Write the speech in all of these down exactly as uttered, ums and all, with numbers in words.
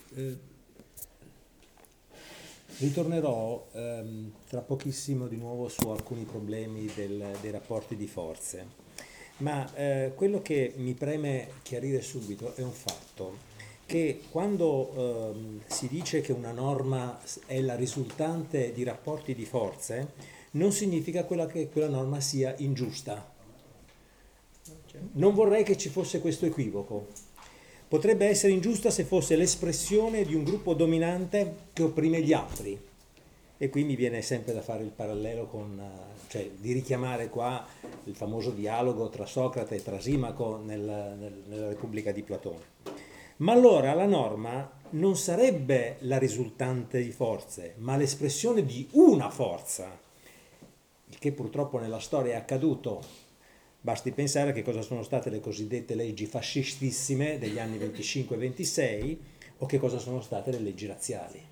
Eh, ritornerò ehm, tra pochissimo di nuovo su alcuni problemi del- dei rapporti di forze, ma eh, quello che mi preme chiarire subito è un fatto, che quando ehm, si dice che una norma s- è la risultante di rapporti di forze, non significa quella che quella norma sia ingiusta. Non vorrei che ci fosse questo equivoco. Potrebbe essere ingiusta se fosse l'espressione di un gruppo dominante che opprime gli altri. E qui mi viene sempre da fare il parallelo con, eh, cioè di richiamare qua il famoso dialogo tra Socrate e Trasimaco nel- nel- nella Repubblica di Platone. Ma allora la norma non sarebbe la risultante di forze, ma l'espressione di una forza, il che purtroppo nella storia è accaduto. Basti pensare a che cosa sono state le cosiddette leggi fascistissime degli anni venticinque ventisei o che cosa sono state le leggi razziali.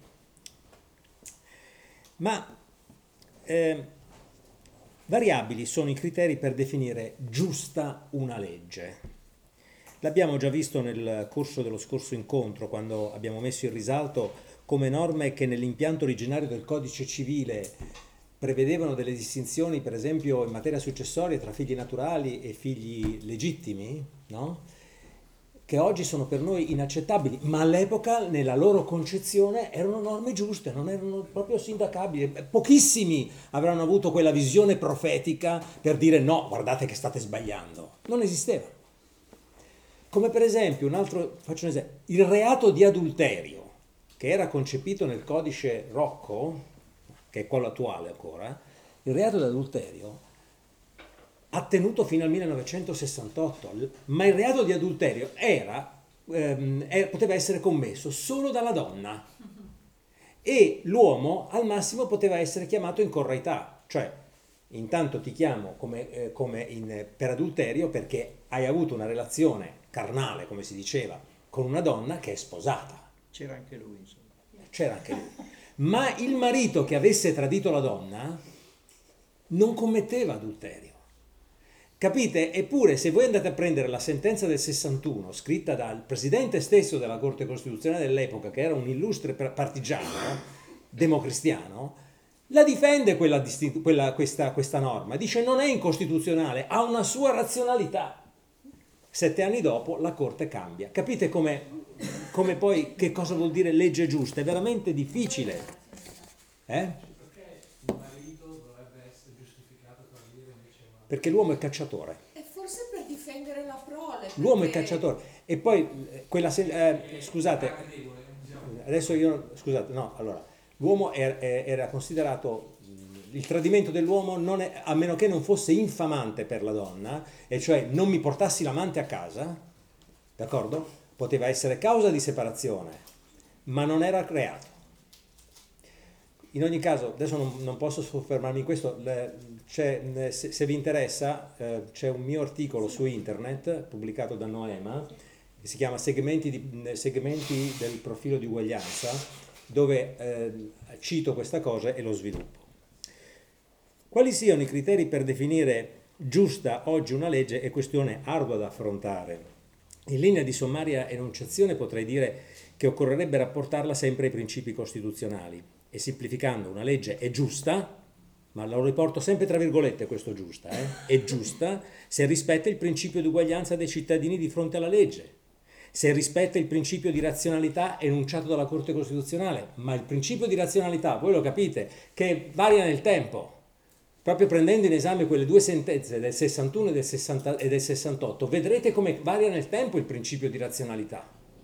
Ma eh, variabili sono i criteri per definire giusta una legge. L'abbiamo già visto nel corso dello scorso incontro, quando abbiamo messo in risalto come norme che nell'impianto originario del codice civile prevedevano delle distinzioni, per esempio in materia successoria, tra figli naturali e figli legittimi, no? Che oggi sono per noi inaccettabili, ma all'epoca nella loro concezione erano norme giuste, non erano proprio sindacabili. Pochissimi avranno avuto quella visione profetica per dire no, guardate che state sbagliando. Non esisteva. Come per esempio, un altro, faccio un esempio, il reato di adulterio, che era concepito nel codice Rocco, che è quello attuale ancora, il reato di adulterio ha tenuto fino al millenovecentosessantotto, ma il reato di adulterio era, ehm, era- poteva essere commesso solo dalla donna e l'uomo al massimo poteva essere chiamato in correità, cioè intanto ti chiamo come, eh, come in- per adulterio perché hai avuto una relazione carnale, come si diceva, con una donna che è sposata. C'era anche lui, insomma. C'era anche lui. Ma il marito che avesse tradito la donna non commetteva adulterio. Capite? Eppure, se voi andate a prendere la sentenza del sessantuno, scritta dal presidente stesso della Corte Costituzionale dell'epoca, che era un illustre partigiano, democristiano, la difende quella distin- quella- questa, questa norma. Dice non è incostituzionale, ha una sua razionalità. Sette anni dopo la Corte cambia. Capite come, come poi che cosa vuol dire legge giusta? È veramente difficile. Eh? Perché l'uomo è cacciatore. E forse per difendere la prole, L'uomo è perché cacciatore. E poi eh, quella se- eh, scusate, adesso io scusate, no, allora, l'uomo era, era considerato mh, il tradimento dell'uomo non è, a meno che non fosse infamante per la donna, e cioè non mi portassi l'amante a casa, d'accordo? Poteva essere causa di separazione, ma non era reato. In ogni caso, adesso non, non posso soffermarmi in questo, le- c'è, se, se vi interessa, eh, c'è un mio articolo su internet pubblicato da Noema che si chiama Segmenti, di- segmenti del profilo di uguaglianza, dove eh, cito questa cosa e lo sviluppo. Quali siano i criteri per definire giusta oggi una legge è questione ardua da affrontare. In linea di sommaria enunciazione potrei dire che occorrerebbe rapportarla sempre ai principi costituzionali e semplificando una legge è giusta, ma lo riporto sempre tra virgolette questo giusta, eh? È giusta se rispetta il principio di uguaglianza dei cittadini di fronte alla legge, se rispetta il principio di razionalità enunciato dalla Corte Costituzionale, ma il principio di razionalità, voi lo capite, che varia nel tempo. Proprio prendendo in esame quelle due sentenze del sessantuno e del, sessanta, e del sessantotto, vedrete come varia nel tempo il principio di razionalità.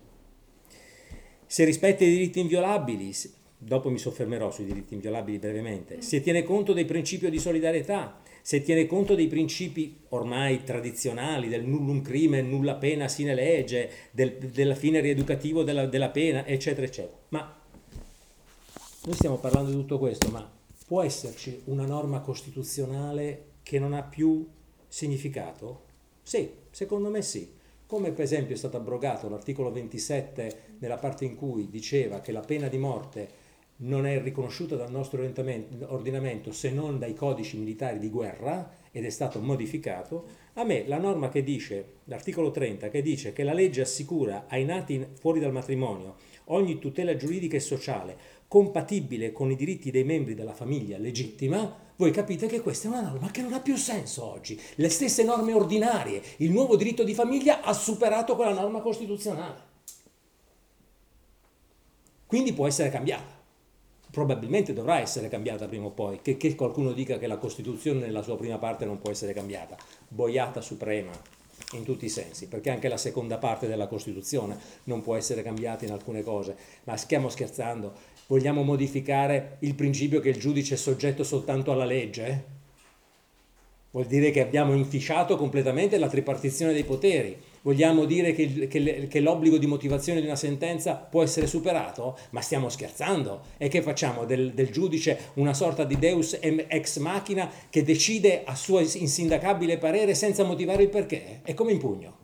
Se rispetta i diritti inviolabili, dopo mi soffermerò sui diritti inviolabili brevemente, se tiene conto del principio di solidarietà, se tiene conto dei principi ormai tradizionali del nullum crimen, nulla pena sine lege, del, della fine rieducativo della, della pena, eccetera, eccetera. Ma noi stiamo parlando di tutto questo, ma può esserci una norma costituzionale che non ha più significato? Sì, secondo me sì. Come per esempio è stato abrogato l'articolo ventisette nella parte in cui diceva che la pena di morte non è riconosciuta dal nostro ordinamento se non dai codici militari di guerra ed è stato modificato, a me la norma che dice, l'articolo trenta, che dice che la legge assicura ai nati fuori dal matrimonio ogni tutela giuridica e sociale compatibile con i diritti dei membri della famiglia legittima, voi capite che questa è una norma che non ha più senso oggi. Le stesse norme ordinarie, il nuovo diritto di famiglia ha superato quella norma costituzionale. Quindi può essere cambiata. Probabilmente dovrà essere cambiata prima o poi, che, che qualcuno dica che la Costituzione nella sua prima parte non può essere cambiata. Boiata suprema in tutti i sensi, perché anche la seconda parte della Costituzione non può essere cambiata in alcune cose. Ma stiamo scherzando? Vogliamo modificare il principio che il giudice è soggetto soltanto alla legge? Vuol dire che abbiamo inficiato completamente la tripartizione dei poteri. Vogliamo dire che, che, che l'obbligo di motivazione di una sentenza può essere superato? Ma stiamo scherzando? E che facciamo del, del giudice una sorta di deus ex machina che decide a suo insindacabile parere senza motivare il perché? È come in pugno.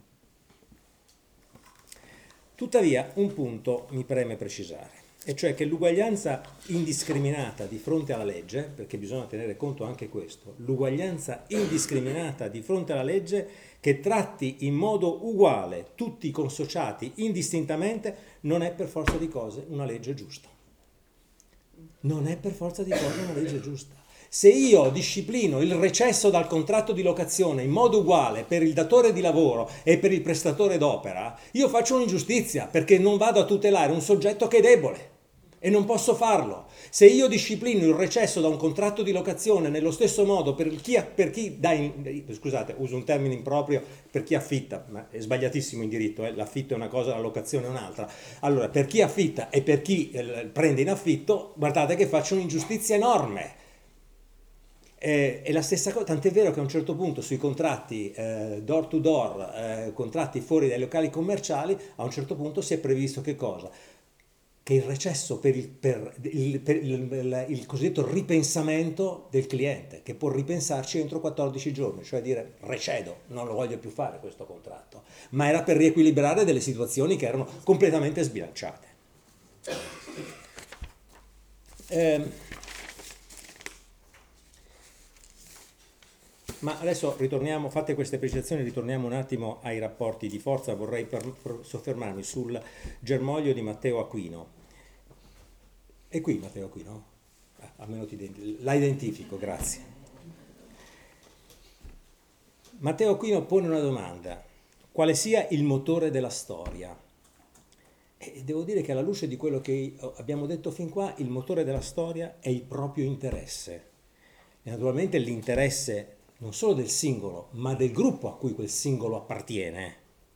Tuttavia, un punto mi preme precisare, e cioè che l'uguaglianza indiscriminata di fronte alla legge, perché bisogna tenere conto anche questo, l'uguaglianza indiscriminata di fronte alla legge che tratti in modo uguale tutti i consociati indistintamente, non è per forza di cose una legge giusta. Non è per forza di cose una legge giusta. Se io disciplino il recesso dal contratto di locazione in modo uguale per il datore di lavoro e per il prestatore d'opera, io faccio un'ingiustizia perché non vado a tutelare un soggetto che è debole e non posso farlo. Se io disciplino il recesso da un contratto di locazione nello stesso modo per chi, per chi dà in, scusate, uso un termine improprio, per chi affitta, ma è sbagliatissimo in diritto, eh? L'affitto è una cosa, la locazione è un'altra. Allora, per chi affitta e per chi eh, prende in affitto, guardate che faccio un'ingiustizia enorme. Eh, è la stessa cosa, tant'è vero che a un certo punto sui contratti eh, door to door, eh, contratti fuori dai locali commerciali, a un certo punto si è previsto che cosa? Che il recesso per il, per il, per il, il, il cosiddetto ripensamento del cliente, che può ripensarci entro quattordici giorni, cioè dire recedo, non lo voglio più fare questo contratto, ma era per riequilibrare delle situazioni che erano completamente sbilanciate. Eh, Ma adesso ritorniamo, fatte queste precisazioni, ritorniamo un attimo ai rapporti di forza. Vorrei per, per soffermarmi sul germoglio di Matteo Aquino. È qui Matteo Aquino? Ah, almeno ti identi- la identifico, grazie. Matteo Aquino pone una domanda: quale sia il motore della storia? E devo dire che alla luce di quello che abbiamo detto fin qua, il motore della storia è il proprio interesse. E naturalmente l'interesse non solo del singolo, ma del gruppo a cui quel singolo appartiene.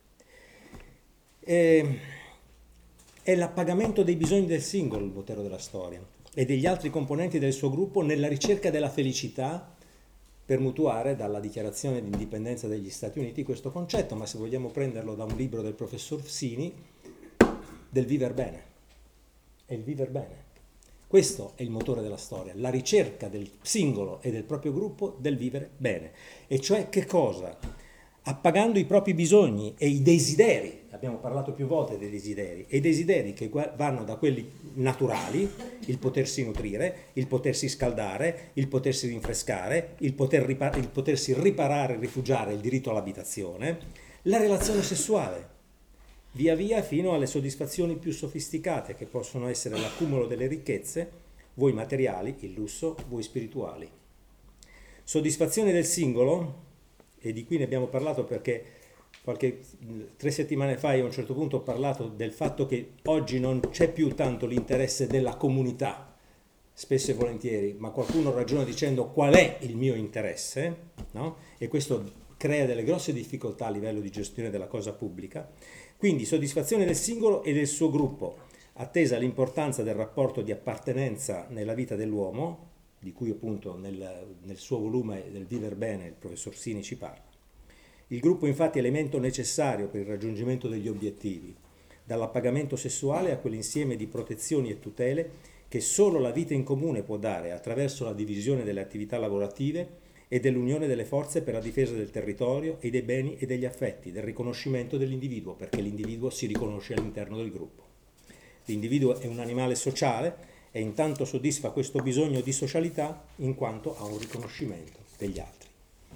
E è l'appagamento dei bisogni del singolo il motore della storia e degli altri componenti del suo gruppo nella ricerca della felicità, per mutuare dalla dichiarazione di indipendenza degli Stati Uniti questo concetto, ma se vogliamo prenderlo da un libro del professor Sini, del viver bene. È il viver bene. Questo è il motore della storia, la ricerca del singolo e del proprio gruppo del vivere bene. E cioè che cosa? Appagando i propri bisogni e i desideri, abbiamo parlato più volte dei desideri, e i desideri che vanno da quelli naturali, il potersi nutrire, il potersi scaldare, il potersi rinfrescare, il, poter ripar- il potersi riparare, rifugiare, il diritto all'abitazione, la relazione sessuale, via via fino alle soddisfazioni più sofisticate che possono essere l'accumulo delle ricchezze, voi materiali, il lusso, voi spirituali. Soddisfazione del singolo, e di qui ne abbiamo parlato perché qualche tre settimane fa io a un certo punto ho parlato del fatto che oggi non c'è più tanto l'interesse della comunità, spesso e volentieri, ma qualcuno ragiona dicendo qual è il mio interesse, no? E questo crea delle grosse difficoltà a livello di gestione della cosa pubblica. Quindi soddisfazione del singolo e del suo gruppo, attesa l'importanza del rapporto di appartenenza nella vita dell'uomo, di cui appunto nel, nel suo volume del Viver Bene il professor Sini ci parla. Il gruppo infatti è elemento necessario per il raggiungimento degli obiettivi, dall'appagamento sessuale a quell'insieme di protezioni e tutele che solo la vita in comune può dare attraverso la divisione delle attività lavorative e dell'unione delle forze per la difesa del territorio e dei beni e degli affetti, del riconoscimento dell'individuo, perché l'individuo si riconosce all'interno del gruppo. L'individuo è un animale sociale e intanto soddisfa questo bisogno di socialità in quanto ha un riconoscimento degli altri.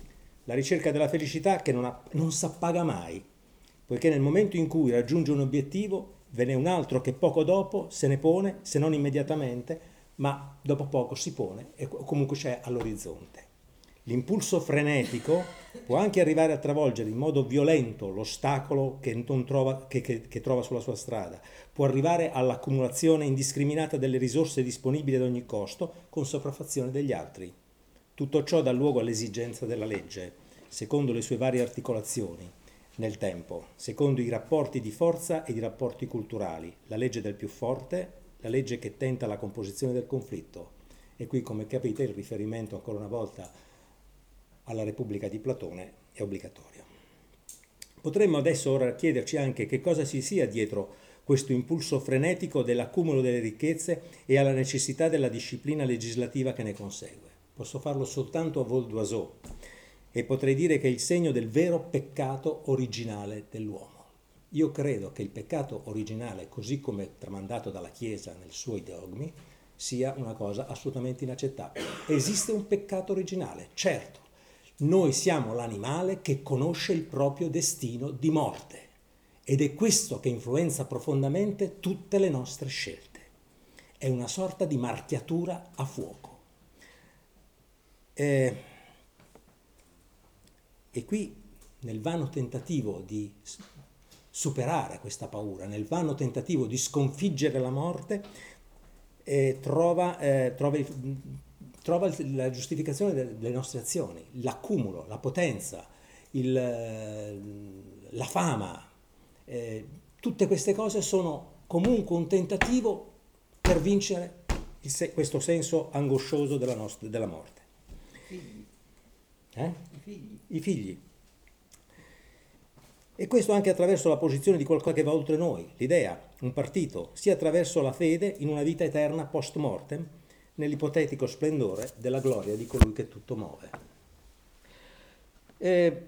la ricerca della felicità che non, ha, non s'appaga mai, poiché nel momento in cui raggiunge un obiettivo ve n'è un altro che poco dopo se ne pone, se non immediatamente, ma dopo poco si pone e comunque c'è all'orizzonte. L'impulso frenetico può anche arrivare a travolgere in modo violento l'ostacolo che, non trova, che, che, che trova sulla sua strada, può arrivare all'accumulazione indiscriminata delle risorse disponibili ad ogni costo con sopraffazione degli altri. Tutto ciò dà luogo all'esigenza della legge, secondo le sue varie articolazioni, nel tempo, secondo i rapporti di forza e i rapporti culturali, la legge del più forte, la legge che tenta la composizione del conflitto. E qui, come capite, il riferimento ancora una volta alla Repubblica di Platone è obbligatorio. Potremmo adesso ora chiederci anche che cosa ci sia dietro questo impulso frenetico dell'accumulo delle ricchezze e alla necessità della disciplina legislativa che ne consegue. Posso farlo soltanto a vol d'oiseau e potrei dire che è il segno del vero peccato originale dell'uomo. Io credo che il peccato originale, così come tramandato dalla Chiesa nei suoi dogmi, sia una cosa assolutamente inaccettabile. Esiste un peccato originale, certo. Noi siamo l'animale che conosce il proprio destino di morte ed è questo che influenza profondamente tutte le nostre scelte. È una sorta di marchiatura a fuoco. E, e qui, nel vano tentativo di superare questa paura, nel vano tentativo di sconfiggere la morte, eh, trova, eh, trova, trova la giustificazione delle nostre azioni, l'accumulo, la potenza, il, la fama. Eh, tutte queste cose sono comunque un tentativo per vincere il se- questo senso angoscioso della, nostra, della morte. Figli. Eh? I figli. I figli. E questo anche attraverso la posizione di qualcosa che va oltre noi, l'idea, un partito, sia attraverso la fede in una vita eterna post mortem, nell'ipotetico splendore della gloria di colui che tutto muove. E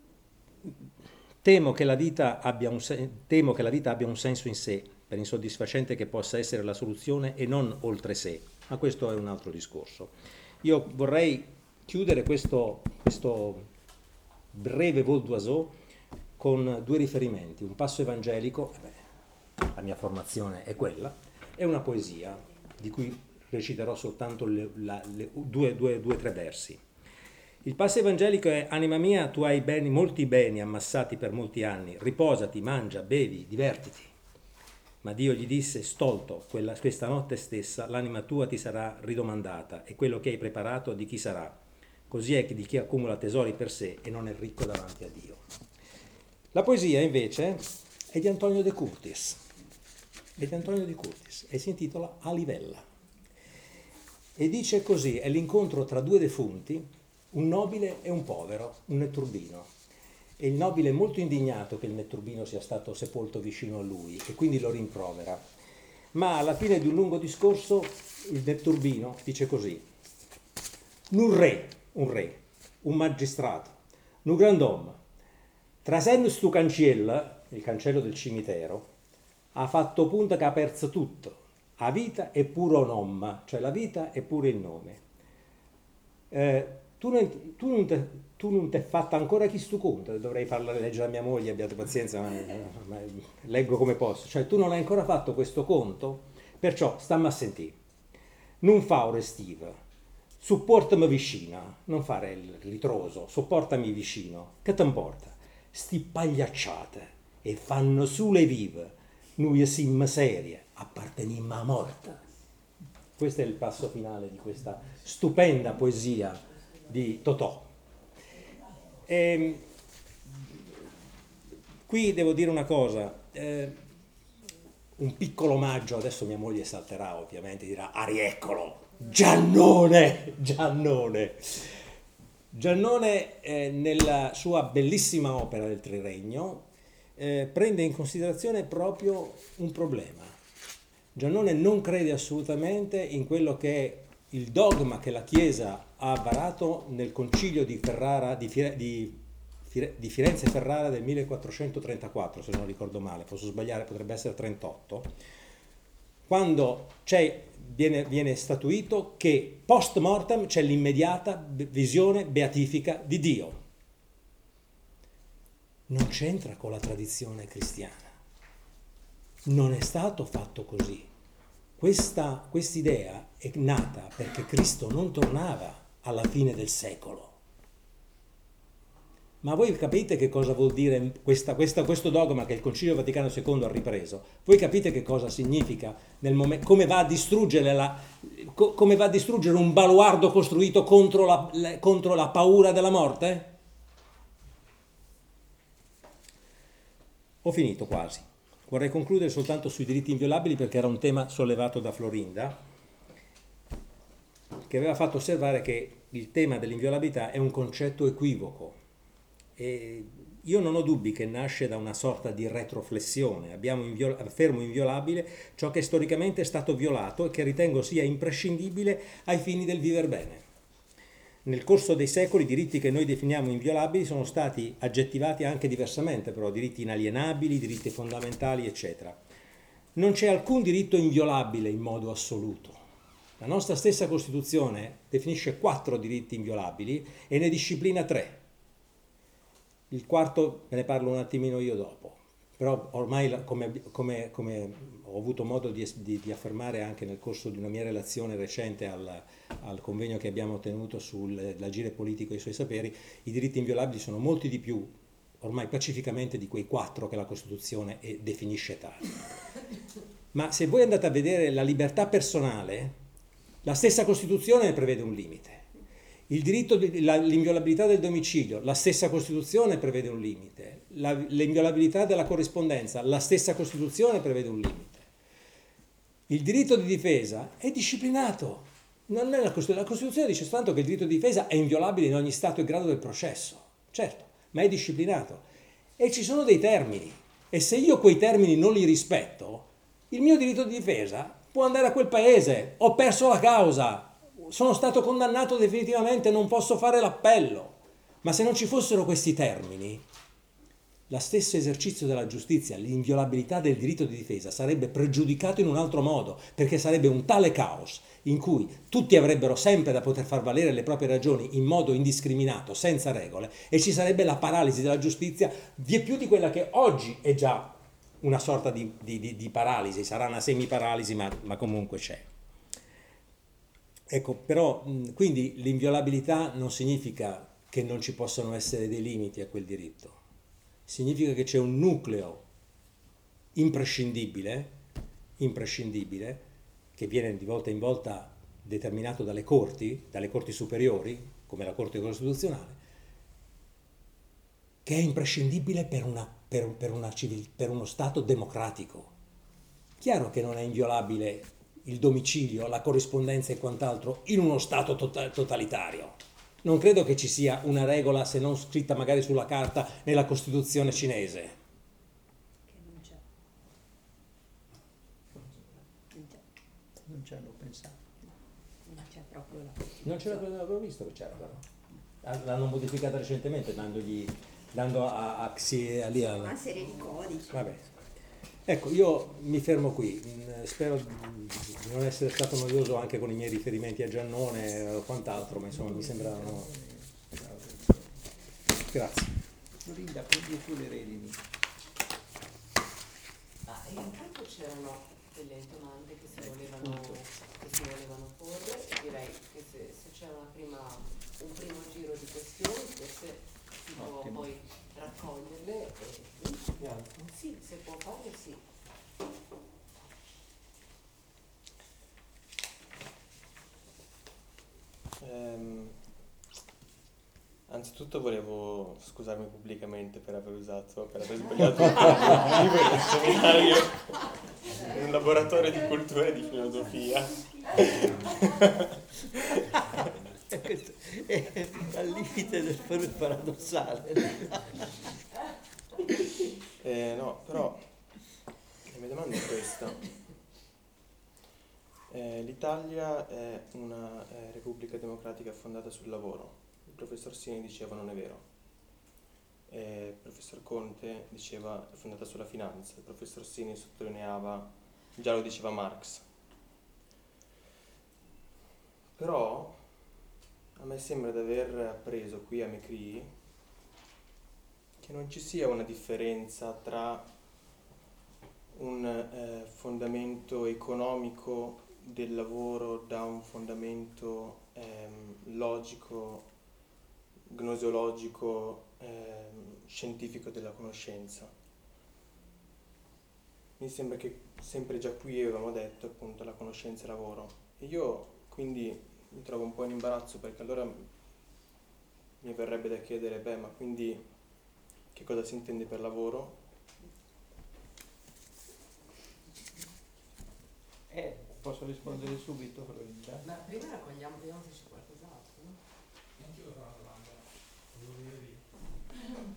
temo che la vita abbia un sen- temo che la vita abbia un senso in sé, per insoddisfacente che possa essere la soluzione, e non oltre sé, ma questo è un altro discorso. Io vorrei chiudere questo, questo breve vol d'oiseau con due riferimenti, un passo evangelico, beh, la mia formazione è quella, e una poesia, di cui reciterò soltanto le, la, le, due, due, due, tre versi. Il passo evangelico è: anima mia, tu hai beni, molti beni ammassati per molti anni, riposati, mangia, bevi, divertiti. Ma Dio gli disse: stolto, quella, questa notte stessa l'anima tua ti sarà ridomandata, e quello che hai preparato di chi sarà? Così è che di chi accumula tesori per sé e non è ricco davanti a Dio. La poesia invece è di Antonio De Curtis, è di Antonio De Curtis e si intitola A Livella. E dice così: è l'incontro tra due defunti, un nobile e un povero, un netturbino. E il nobile è molto indignato che il netturbino sia stato sepolto vicino a lui e quindi lo rimprovera. Ma alla fine di un lungo discorso il netturbino dice così: un re, un re, un magistrato, un grand'uomo, trasendo stu cancello, il cancello del cimitero, ha fatto punto che ha perso tutto, la vita e pure un nome, cioè la vita e pure il nome. Eh, tu non, tu non te, tu non ti hai fatto ancora chi stu conto, dovrei farla leggere a mia moglie, abbiate pazienza, ma, ma leggo come posso, cioè tu non hai ancora fatto questo conto, perciò stammi a sentire, non fa ore estive, supportami vicino, non fare il ritroso, sopportami vicino, che ti importa? Sti pagliacciate e fanno su le vive, noi siamo serie, apparteniamo a morte. Questo è il passo finale di questa stupenda poesia di Totò. E qui devo dire una cosa, eh, un piccolo omaggio, adesso mia moglie salterà ovviamente, dirà Arieccolo, Giannone, Giannone. Giannone eh, nella sua bellissima opera del Triregno eh, prende in considerazione proprio un problema. Giannone non crede assolutamente in quello che è il dogma che la Chiesa ha varato nel concilio di, Ferrara, di, Fire, di, Fire, di Firenze Ferrara del millequattrocentotrentaquattro, se non ricordo male, posso sbagliare, potrebbe essere trentotto, quando c'è, viene, viene statuito che post mortem c'è l'immediata visione beatifica di Dio. non c'entra con la tradizione cristiana. Non è stato fatto così. Questa quest'idea è nata perché Cristo non tornava alla fine del secolo. Ma voi capite che cosa vuol dire questa, questa, questo dogma che il Concilio Vaticano secondo ha ripreso? Voi capite che cosa significa nel momento, come va a distruggere la, co, come va a distruggere un baluardo costruito contro la, la, contro la paura della morte? Ho finito quasi. Vorrei concludere soltanto sui diritti inviolabili perché era un tema sollevato da Florinda, che aveva fatto osservare che il tema dell'inviolabilità è un concetto equivoco. E io non ho dubbi che nasce da una sorta di retroflessione. Abbiamo inviola- affermo inviolabile ciò che storicamente è stato violato e che ritengo sia imprescindibile ai fini del viver bene. Nel corso dei secoli i diritti che noi definiamo inviolabili sono stati aggettivati anche diversamente, però diritti inalienabili, diritti fondamentali, eccetera. Non c'è alcun diritto inviolabile in modo assoluto. La nostra stessa Costituzione definisce quattro diritti inviolabili e ne disciplina tre. Il quarto ve ne parlo un attimino io dopo, però ormai come, come, come ho avuto modo di, di, di affermare anche nel corso di una mia relazione recente al, al convegno che abbiamo tenuto sull'agire politico e i suoi saperi, i diritti inviolabili sono molti di più, ormai pacificamente, di quei quattro che la Costituzione definisce tali. Ma se voi andate a vedere la libertà personale, la stessa Costituzione ne prevede un limite. Il diritto di, la, l'inviolabilità del domicilio, la stessa Costituzione prevede un limite. La, l'inviolabilità della corrispondenza, la stessa Costituzione prevede un limite. Il diritto di difesa è disciplinato. Non è la, Costituzione. La Costituzione dice soltanto che il diritto di difesa è inviolabile in ogni stato e grado del processo. Certo, ma è disciplinato. E ci sono dei termini. E se io quei termini non li rispetto, il mio diritto di difesa può andare a quel paese. Ho perso la causa. Sono stato condannato definitivamente, non posso fare l'appello. Ma se non ci fossero questi termini, lo stesso esercizio della giustizia, l'inviolabilità del diritto di difesa sarebbe pregiudicato in un altro modo, perché sarebbe un tale caos in cui tutti avrebbero sempre da poter far valere le proprie ragioni in modo indiscriminato, senza regole, e ci sarebbe la paralisi della giustizia, vieppiù di quella che oggi è già una sorta di, di, di, di paralisi, sarà una semiparalisi, ma, ma comunque c'è. Ecco, però, quindi l'inviolabilità non significa che non ci possano essere dei limiti a quel diritto. Significa che c'è un nucleo imprescindibile, imprescindibile, che viene di volta in volta determinato dalle corti, dalle corti superiori, come la Corte Costituzionale, che è imprescindibile per, una, per, per, una civil, per uno Stato democratico. Chiaro che non è inviolabile il domicilio, la corrispondenza e quant'altro in uno Stato tota-, totalitario. Non credo che ci sia una regola, se non scritta magari sulla carta, nella Costituzione cinese. Che non c'è. Non c'è. Non ci hanno pensato. Non c'è proprio la Non ce l'avevo visto che c'era però. L'hanno modificata recentemente dandogli, dando a, a, a, a lì alla... una serie di codici. Vabbè. Ecco, io mi fermo qui, spero di non essere stato noioso anche con i miei riferimenti a Giannone o quant'altro, ma insomma mi sembravano... Grazie. Florinda, prendi tu le redini. Ah, e intanto c'erano delle domande che si volevano, che si volevano porre, direi che se, se c'è una prima, un primo giro di questioni, forse si può Ottimo. poi raccoglierle e sì, se può fare sì. Ehm, anzitutto volevo scusarmi pubblicamente per aver usato, per aver sbagliato il libro del seminario in un laboratorio di cultura e di filosofia. Questo è al limite del paradossale. Eh, no, però la mia domanda è questa. Eh, L'Italia è una eh, repubblica democratica fondata sul lavoro. Il professor Sini diceva non è vero. Eh, il professor Conte diceva è fondata sulla finanza. Il professor Sini sottolineava, già lo diceva Marx. Però a me sembra di aver appreso qui a Mecri che non ci sia una differenza tra un eh, fondamento economico del lavoro da un fondamento ehm, logico, gnoseologico, ehm, scientifico della conoscenza. Mi sembra che sempre già qui avevamo detto appunto la conoscenza e lavoro, e io quindi mi trovo un po' in imbarazzo, perché allora mi verrebbe da chiedere, beh, ma quindi che cosa si intende per lavoro? Eh, posso rispondere subito, Florinda? Ma prima raccogliamo, vediamo se c'è qualcos'altro, no? Anch'io ho una domanda, volevo dire lì.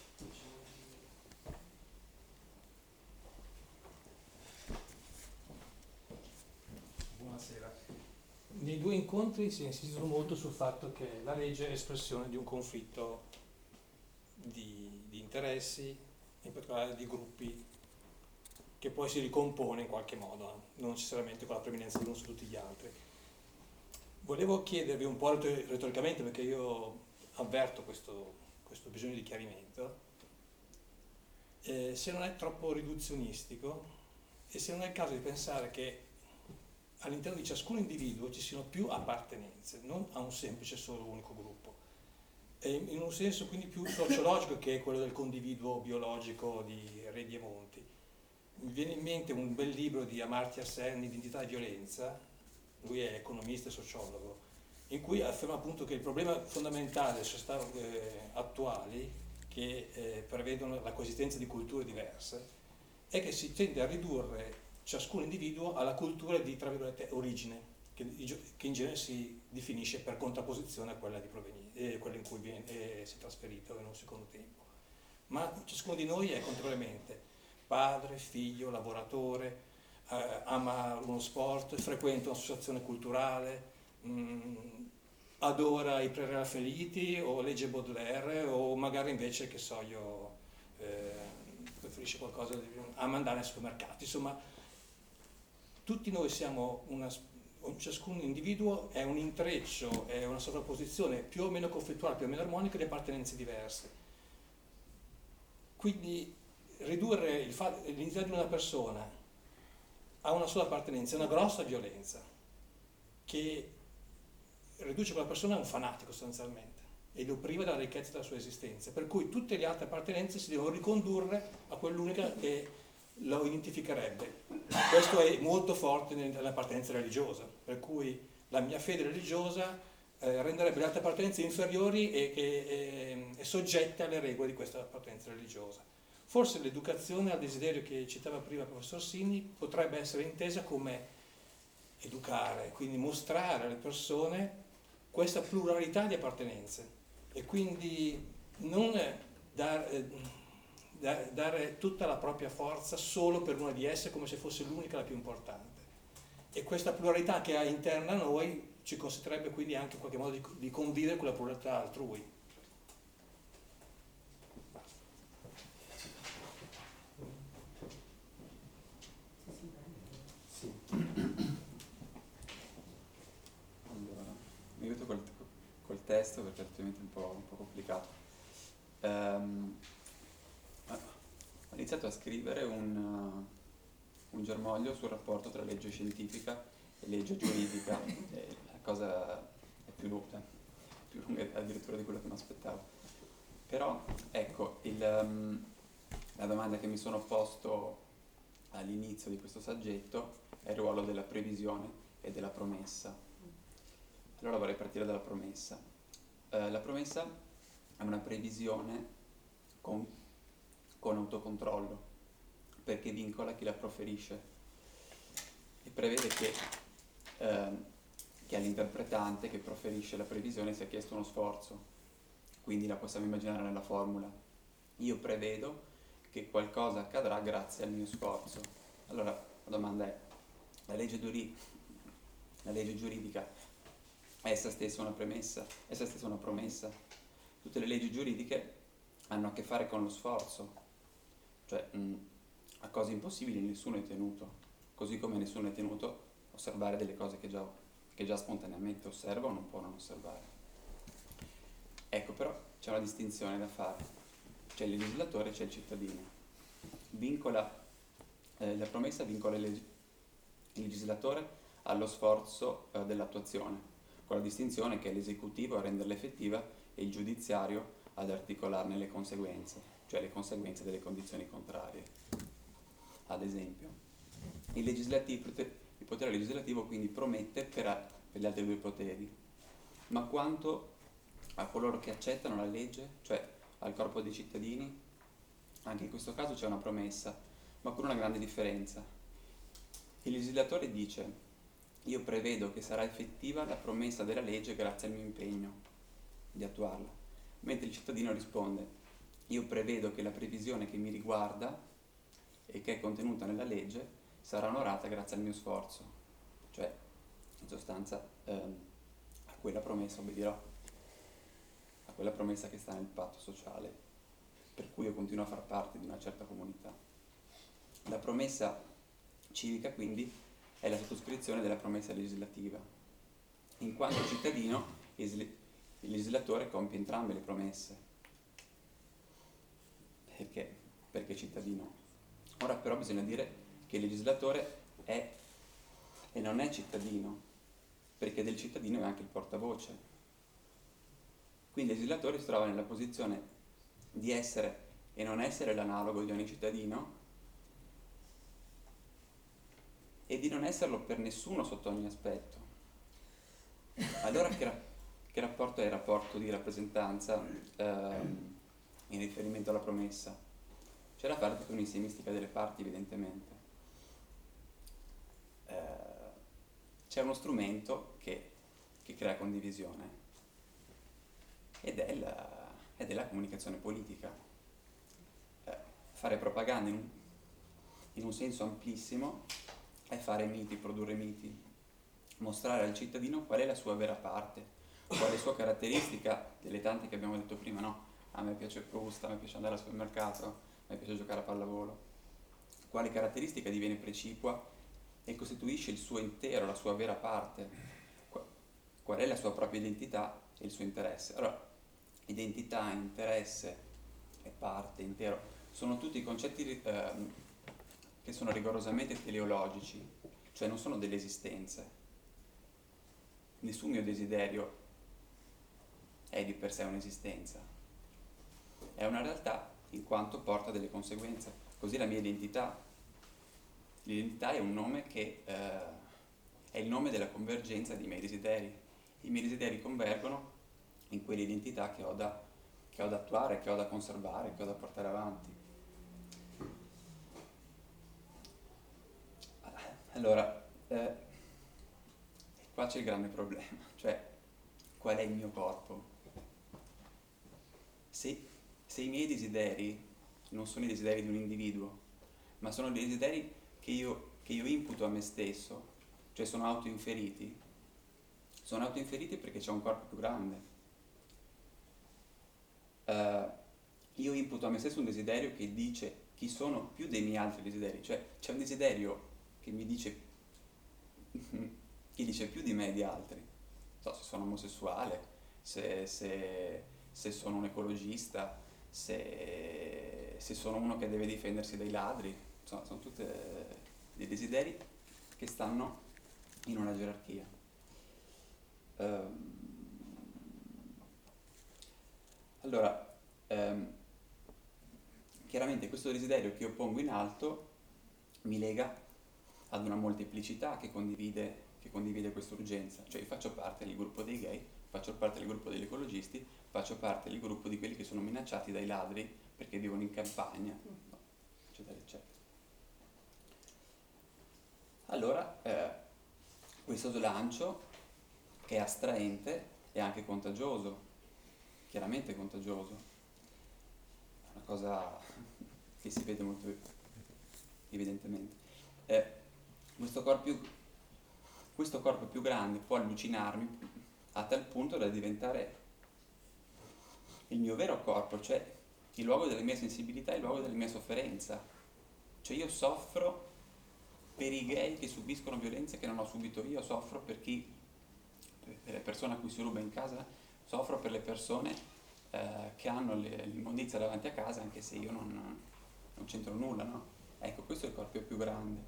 Buonasera. Nei due incontri si è insistito molto sul fatto che la legge è espressione di un conflitto di, di interessi, in particolare di gruppi, che poi si ricompone in qualche modo, eh, non necessariamente con la preminenza di uno su tutti gli altri. Volevo chiedervi un po' retoricamente, perché io avverto questo, questo bisogno di chiarimento, eh, se non è troppo riduzionistico e se non è il caso di pensare che all'interno di ciascun individuo ci siano più appartenenze, non a un semplice solo unico gruppo, e in un senso quindi più sociologico, che è quello del condividuo biologico di Redi e Monti. Mi viene in mente un bel libro di Amartya Sen, Identità e violenza, lui è economista e sociologo, in cui afferma appunto che il problema fondamentale delle società eh, attuali, che eh, prevedono la coesistenza di culture diverse, è che si tende a ridurre ciascun individuo alla cultura di, tra virgolette, origine, che, che in genere si definisce per contrapposizione a quella, di eh, quella in cui viene, eh, si è trasferito in un secondo tempo. Ma ciascuno di noi è contemporaneamente padre, figlio, lavoratore, eh, ama uno sport, frequenta un'associazione culturale, mh, adora i preraffaeliti o legge Baudelaire, o magari invece, che so io, eh, preferisce qualcosa di, ama andare ai supermercati. Insomma, tutti noi siamo una, ciascun individuo è un intreccio, è una sovrapposizione più o meno conflittuale, più o meno armonica di appartenenze diverse. Quindi ridurre il fa- l'identità di una persona a una sola appartenenza è una grossa violenza, che riduce quella persona a un fanatico sostanzialmente e lo priva della ricchezza della sua esistenza, per cui tutte le altre appartenenze si devono ricondurre a quell'unica che lo identificherebbe. Questo è molto forte nell'appartenenza religiosa, per cui la mia fede religiosa eh, renderebbe le altre appartenenze inferiori e, e, e, e soggette alle regole di questa appartenenza religiosa. Forse l'educazione al desiderio che citava prima il professor Sini potrebbe essere intesa come educare, quindi mostrare alle persone questa pluralità di appartenenze, e quindi non dar, eh, dar, dare tutta la propria forza solo per una di esse come se fosse l'unica, la più importante. E questa pluralità che ha interna a noi ci consentirebbe quindi anche in qualche modo di, di convivere con la pluralità altrui. Allora, mi aiuto col, col testo perché altrimenti è un po', un po' complicato. Um, ho iniziato a scrivere un, uh, un germoglio sul rapporto tra legge scientifica e legge giuridica, e la cosa è più lunga, più lunga addirittura di quello che mi aspettavo. Però, ecco, il, um, la domanda che mi sono posto all'inizio di questo saggetto è il ruolo della previsione e della promessa. Allora vorrei partire dalla promessa. Eh, la promessa è una previsione con, con autocontrollo, perché vincola chi la proferisce e prevede che, eh, che all'interpretante che proferisce la previsione sia chiesto uno sforzo. Quindi la possiamo immaginare nella formula: io prevedo che qualcosa accadrà grazie al mio sforzo. Allora la domanda è: la legge, giuri- la legge giuridica è essa stessa una premessa, è essa stessa una promessa? Tutte le leggi giuridiche hanno a che fare con lo sforzo, cioè mh, a cose impossibili nessuno è tenuto, così come nessuno è tenuto a osservare delle cose che già, che già spontaneamente osserva o non può non osservare. Ecco, però c'è una distinzione da fare. c'è il legislatore e c'è il cittadino. Vincola, eh, la promessa vincola il, leg- il legislatore allo sforzo eh, dell'attuazione, con la distinzione che è l'esecutivo a renderla effettiva e il giudiziario ad articolarne le conseguenze, cioè le conseguenze delle condizioni contrarie. Ad esempio, il, legislativo, il potere legislativo quindi promette per, a, per gli altri due poteri, ma quanto a coloro che accettano la legge, cioè al corpo dei cittadini, anche in questo caso c'è una promessa, ma con una grande differenza. Il legislatore dice: io prevedo che sarà effettiva la promessa della legge grazie al mio impegno di attuarla, mentre il cittadino risponde: io prevedo che la previsione che mi riguarda e che è contenuta nella legge sarà onorata grazie al mio sforzo, cioè in sostanza ehm, a quella promessa obbederò, a quella promessa che sta nel patto sociale, per cui io continuo a far parte di una certa comunità. La promessa civica quindi è la sottoscrizione della promessa legislativa. In quanto cittadino, il legislatore compie entrambe le promesse. Perché? Perché cittadino. Ora però bisogna dire che il legislatore è e non è cittadino, perché del cittadino è anche il portavoce. Quindi il legislatore si trova nella posizione di essere e non essere l'analogo di ogni cittadino, e di non esserlo per nessuno sotto ogni aspetto. Allora che, ra- che rapporto è il rapporto di rappresentanza ehm, in riferimento alla promessa? C'è da fare tutta un'insimistica delle parti, evidentemente. Eh, c'è uno strumento che, che crea condivisione ed è la, ed è la comunicazione politica. Eh, fare propaganda in un, in un senso amplissimo è fare miti, produrre miti, mostrare al cittadino qual è la sua vera parte, qual è la sua caratteristica, delle tante che abbiamo detto prima, no? A me piace Proust, a me piace andare al supermercato, a me piace giocare a pallavolo. Quale caratteristica diviene precipua e costituisce il suo intero, la sua vera parte, qual è la sua propria identità e il suo interesse. Allora, identità, interesse e parte, intero, sono tutti concetti eh, che sono rigorosamente teleologici, cioè non sono delle esistenze. Nessun mio desiderio è di per sé un'esistenza, è una realtà in quanto porta delle conseguenze. Così la mia identità, l'identità è un nome che eh, è il nome della convergenza dei miei desideri. I miei desideri convergono in quell'identità che ho da, che ho da attuare, che ho da conservare, che ho da portare avanti. Allora, eh, qua c'è il grande problema, cioè qual è il mio corpo? Se, se i miei desideri non sono i desideri di un individuo, ma sono dei desideri che io, che io imputo a me stesso, cioè sono autoinferiti, sono autoinferiti perché c'è un corpo più grande. Uh, io imputo a me stesso un desiderio che dice chi sono più dei miei altri desideri, cioè c'è un desiderio che mi dice chi dice più di me e di altri, non so, se sono omosessuale, se, se, se sono un ecologista, se, se sono uno che deve difendersi dai ladri, insomma sono tutti dei desideri che stanno in una gerarchia. Um, allora, um, chiaramente questo desiderio che io pongo in alto mi lega ad una molteplicità che condivide, che condivide questa urgenza, cioè io faccio parte del gruppo dei gay, faccio parte del gruppo degli ecologisti, faccio parte del gruppo di quelli che sono minacciati dai ladri perché vivono in campagna, eccetera, eccetera. Allora, eh, questo slancio che è astraente è anche contagioso, chiaramente contagioso, è una cosa che si vede molto evidentemente. Eh, questo corpo più, questo corpo più grande può allucinarmi a tal punto da diventare il mio vero corpo, cioè il luogo della mia sensibilità, il luogo della mia sofferenza. Cioè io soffro per i gay che subiscono violenze che non ho subito io, soffro per chi, per le persone a cui si ruba in casa, soffro per le persone eh, che hanno le- l'immondizia davanti a casa anche se io non, non c'entro nulla, no? Ecco, questo è il corpo più grande.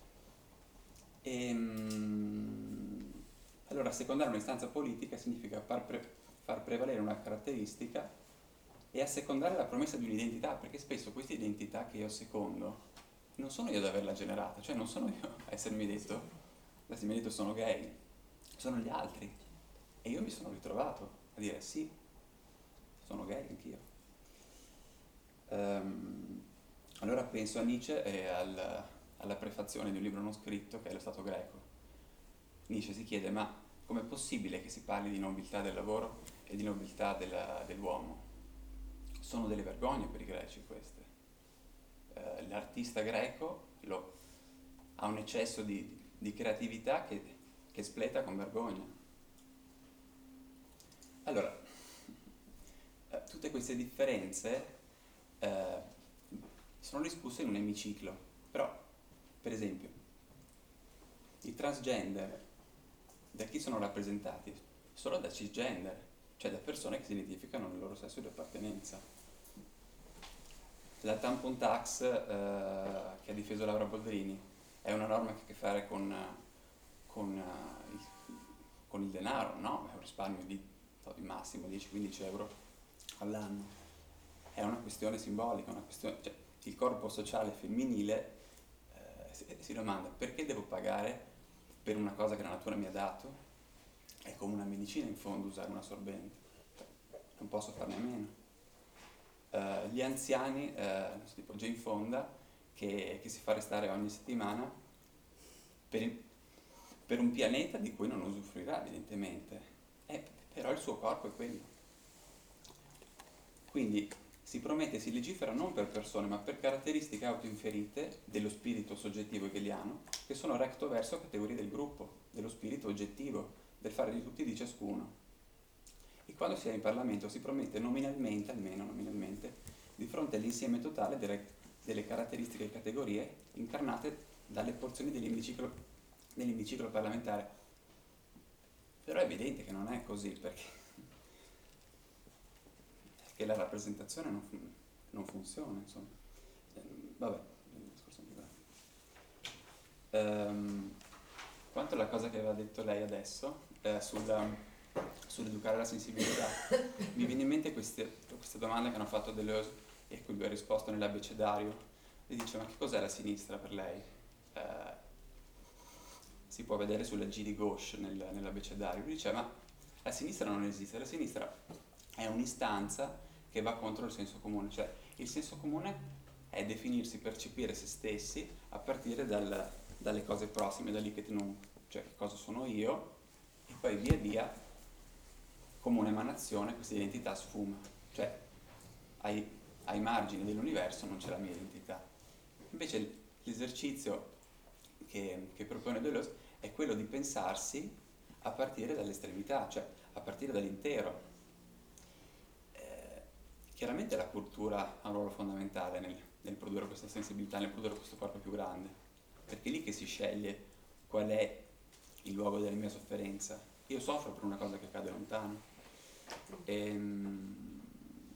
Ehm, allora, assecondare un'istanza politica significa far, pre- far prevalere una caratteristica e assecondare la promessa di un'identità, perché spesso questa identità che io assecondo non sono io ad averla generata, cioè non sono io a essermi detto, ad essermi detto sono gay, sono gli altri. E io mi sono ritrovato a dire sì, sono gay anch'io. Ehm, allora penso a Nietzsche e al- alla prefazione di un libro non scritto che è Lo Stato greco. Nietzsche si chiede: ma com'è possibile che si parli di nobiltà del lavoro e di nobiltà della- dell'uomo? Sono delle vergogne per i greci queste. Eh, l'artista greco lo- ha un eccesso di, di creatività che, che spleta con vergogna. Allora, eh, tutte queste differenze eh, sono discusse in un emiciclo, però, per esempio, i transgender da chi sono rappresentati? Solo da cisgender, cioè da persone che si identificano nel loro sesso di appartenenza. La tampon tax eh, che ha difeso Laura Boldrini è una norma che ha a che fare con, con, eh, il, con il denaro, no? È un risparmio di, so, di massimo dieci quindici euro all'anno. È una questione simbolica, una questione, cioè, il corpo sociale femminile eh, si, si domanda: perché devo pagare per una cosa che la natura mi ha dato? È come una medicina in fondo usare un assorbente, non posso farne a meno. Uh, gli anziani, uh, tipo Jane Fonda, che, che si fa restare ogni settimana per, il- per un pianeta di cui non usufruirà evidentemente, eh, però il suo corpo è quello. Quindi si promette e si legifera non per persone ma per caratteristiche autoinferite dello spirito soggettivo hegeliano, che sono recto verso categorie del gruppo, dello spirito oggettivo, del fare di tutti di ciascuno. E quando si è in Parlamento si promette nominalmente, almeno nominalmente, di fronte all'insieme totale delle, delle caratteristiche e categorie incarnate dalle porzioni dell'emiciclo, dell'emiciclo parlamentare. Però è evidente che non è così, perché, perché la rappresentazione non, fun- non funziona, insomma. Eh, Vabbè, il discorso è più grande. Ehm, quanto alla cosa che aveva detto lei adesso, eh, sulla sull'educare la sensibilità, mi viene in mente queste, queste domande che hanno fatto Deleuze e a cui lui ha risposto nell'abbecedario. Le dice: ma che cos'è la sinistra per lei? Eh, si può vedere sulla G di Gauche nel, nell'abbecedario. Lui dice: ma la sinistra non esiste, la sinistra è un'istanza che va contro il senso comune, cioè il senso comune è definirsi, percepire se stessi a partire dal, dalle cose prossime, da lì che non, cioè che cosa sono io, e poi via via come un'emanazione questa identità sfuma, cioè ai, ai margini dell'universo non c'è la mia identità. Invece l'esercizio che, che propone Deleuze è quello di pensarsi a partire dall'estremità, cioè a partire dall'intero. Eh, chiaramente la cultura ha un ruolo fondamentale nel, nel produrre questa sensibilità, nel produrre questo corpo più grande, perché è lì che si sceglie qual è il luogo della mia sofferenza. Io soffro per una cosa che accade lontano. Ehm,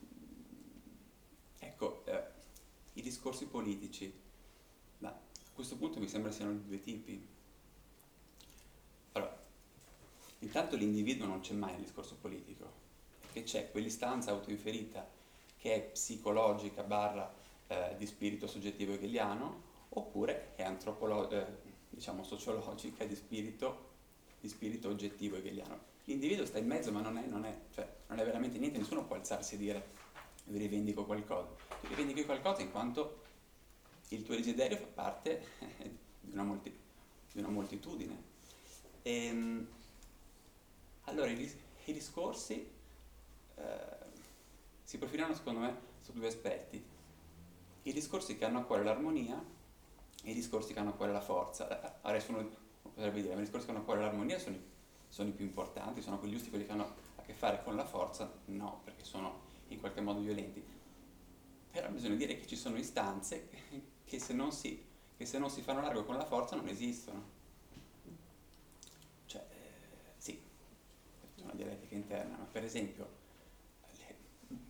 ecco, eh, i discorsi politici, ma a questo punto mi sembra siano di due tipi. Allora, intanto l'individuo non c'è mai nel discorso politico, perché c'è quell'istanza autoinferita che è psicologica barra eh, di spirito soggettivo hegeliano, oppure è antropolo- eh, diciamo sociologica di spirito, di spirito oggettivo hegeliano. L'individuo sta in mezzo, ma non è, non, è, cioè, non è veramente niente, nessuno può alzarsi e dire: vi rivendico qualcosa. Tu rivendichi qualcosa in quanto il tuo desiderio fa parte di una, molti, di una moltitudine. E, allora, i, dis- i discorsi eh, si profilano secondo me su due aspetti: i discorsi che hanno a cuore l'armonia e i discorsi che hanno a cuore la forza. Adesso uno potrebbe dire: ma i discorsi che hanno a cuore l'armonia sono i sono i più importanti, sono quegli giusti, quelli che hanno a che fare con la forza? No, perché sono in qualche modo violenti. Però bisogna dire che ci sono istanze che se non si, che se non si fanno largo con la forza non esistono. Cioè, eh, sì, è una dialettica interna, ma per esempio le,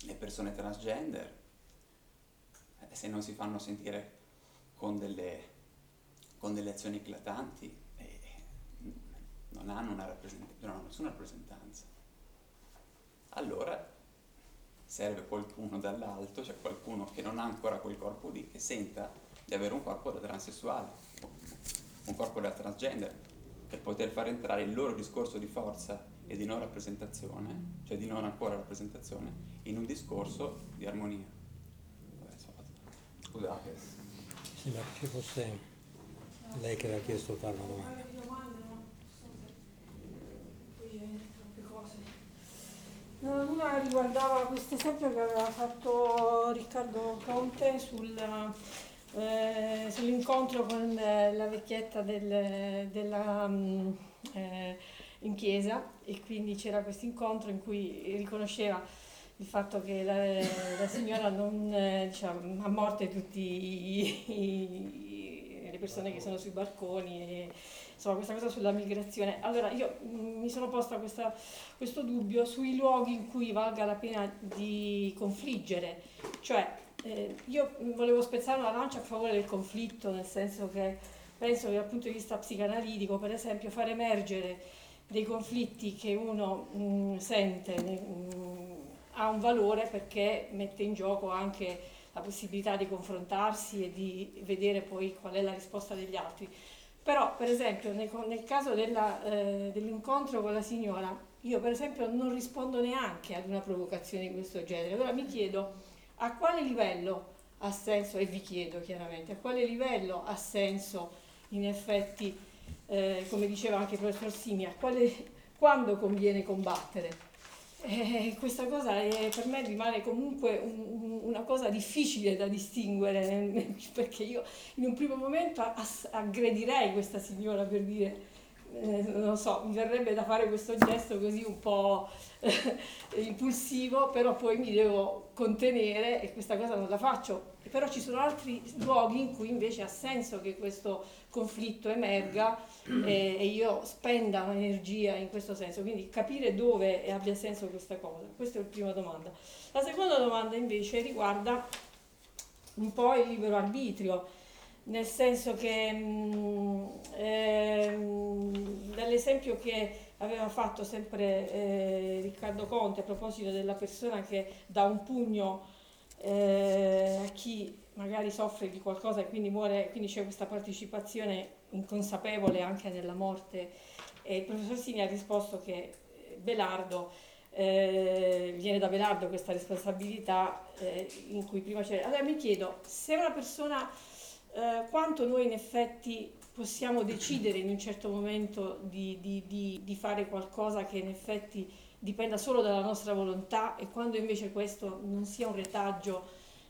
le persone transgender, eh, se non si fanno sentire con delle, con delle azioni eclatanti, eh, non hanno una rappresent- non hanno nessuna rappresentanza. Allora serve qualcuno dall'alto, cioè qualcuno che non ha ancora quel corpo lì, che senta di avere un corpo da transessuale, un corpo da transgender, per poter far entrare il loro discorso di forza e di non rappresentazione, cioè di non ancora rappresentazione, in un discorso di armonia. Vabbè, insomma, scusate. Sembra che ci fosse lei che aveva chiesto di fare una domanda. Una riguardava questo esempio che aveva fatto Riccardo Conte sul, eh, sull'incontro con eh, la vecchietta del, della, mh, eh, in chiesa, e quindi c'era questo incontro in cui riconosceva il fatto che la, la signora non, eh, diciamo, a morte tutte le persone che sono sui barconi, e, insomma, questa cosa sulla migrazione. Allora io mh, mi sono posta questa, questo dubbio sui luoghi in cui valga la pena di confliggere, cioè eh, io volevo spezzare una lancia a favore del conflitto, nel senso che penso che dal punto di vista psicanalitico, per esempio, far emergere dei conflitti che uno mh, sente mh, ha un valore, perché mette in gioco anche la possibilità di confrontarsi e di vedere poi qual è la risposta degli altri. Però, per esempio, nel, nel caso della, eh, dell'incontro con la signora, io per esempio non rispondo neanche ad una provocazione di questo genere. Allora mi chiedo a quale livello ha senso, e vi chiedo chiaramente, a quale livello ha senso in effetti, eh, come diceva anche il professor Simi, a quale, quando conviene combattere. Eh, questa cosa è, per me rimane comunque un, una cosa difficile da distinguere, perché io in un primo momento ass- aggredirei questa signora, per dire, eh, non lo so, mi verrebbe da fare questo gesto così un po' eh, impulsivo, però poi mi devo contenere e questa cosa non la faccio. Però ci sono altri luoghi in cui invece ha senso che questo conflitto emerga e, e io spenda un'energia in questo senso, quindi capire dove abbia senso questa cosa. Questa è la prima domanda. La seconda domanda invece riguarda un po' il libero arbitrio, nel senso che mh, ehm, dall'esempio che aveva fatto sempre eh, Riccardo Conte a proposito della persona che dà un pugno eh, a chi magari soffre di qualcosa e quindi muore, quindi c'è questa partecipazione inconsapevole anche nella morte, e il professor Sini ha risposto che Belardo eh, viene da Belardo questa responsabilità eh, in cui prima c'era. Allora mi chiedo se una persona eh, quanto noi in effetti possiamo decidere in un certo momento di, di, di, di fare qualcosa che in effetti dipenda solo dalla nostra volontà, e quando invece questo non sia un retaggio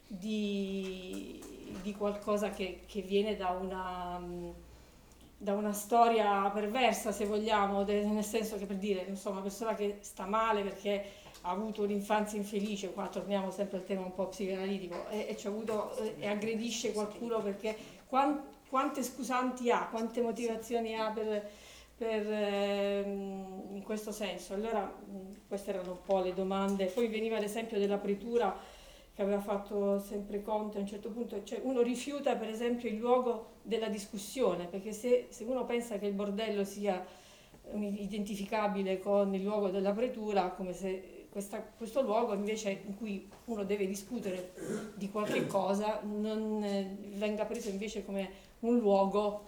di, di qualcosa che, che viene da una, da una storia perversa, se vogliamo, de, nel senso che, per dire, insomma, una persona che sta male perché ha avuto un'infanzia infelice, qua torniamo sempre al tema un po' psicoanalitico, e, e, c'ha avuto, e, e aggredisce qualcuno perché quant, quante scusanti ha, quante motivazioni ha per... Per, ehm, in questo senso. Allora mh, queste erano un po' le domande. Poi veniva l'esempio dell'apritura che aveva fatto sempre Conte a un certo punto, cioè uno rifiuta per esempio il luogo della discussione, perché se, se uno pensa che il bordello sia identificabile con il luogo dell'apritura, come se questa, questo luogo invece in cui uno deve discutere di qualche cosa non eh, venga preso invece come un luogo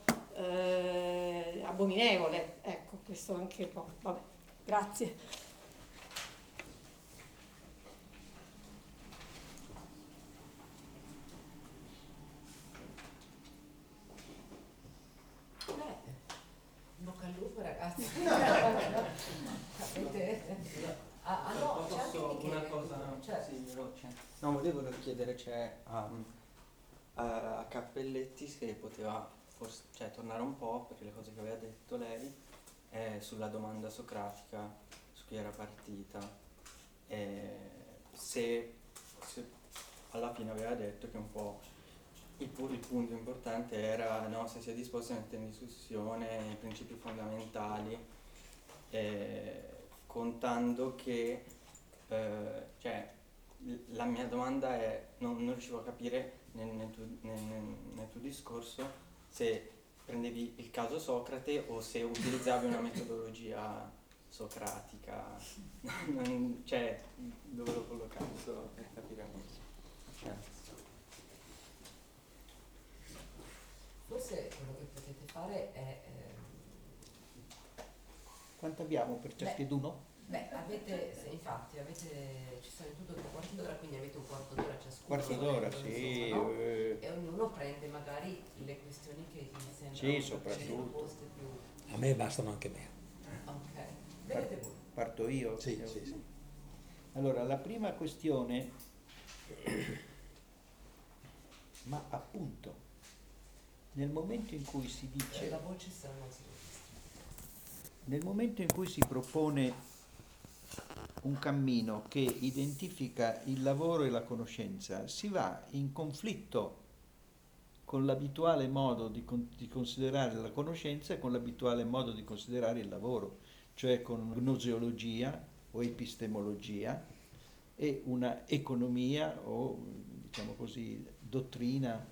Eh, abominevole. Ecco, questo anche un po'. Vabbè, grazie. Bocca al lupo, ragazzi. Avete... Ah, ah no, c'è anche Posso Michele. una cosa Certo. sì, veloce? No, volevo chiedere, cioè, um, a, a Cappelletti se poteva forse, cioè, tornare un po', perché le cose che aveva detto lei, eh, sulla domanda socratica, su chi era partita, eh, se, se alla fine aveva detto che un po' il, pu- il punto importante era, no, se si è disposti a mettere in discussione i principi fondamentali, eh, contando che eh, cioè, la mia domanda è, non, non riuscivo a capire nel, nel, tuo, nel, nel tuo discorso se prendevi il caso Socrate o se utilizzavi una metodologia socratica, non, cioè dove lo collocavi, solo per capire questo. Grazie. Forse quello che potete fare è... ehm, Quanto abbiamo per ciascuno? Beh, avete, se infatti, avete, ci sono in tutto tre quarti d'ora, quindi avete un quarto d'ora ciascuno. Quarto d'ora, insomma, sì. no? eh, E ognuno prende magari le questioni che gli sembrano Sì, soprattutto. poste più... A me bastano anche me. Ok, vedete voi. Parto io? Sì, sì, sì. Allora, la prima questione, ma appunto, nel momento in cui si dice, La voce sarà non si registra. nel momento in cui si propone un cammino che identifica il lavoro e la conoscenza, si va in conflitto con l'abituale modo di, con- di considerare la conoscenza e con l'abituale modo di considerare il lavoro, cioè con gnoseologia o epistemologia e una economia o, diciamo così, dottrina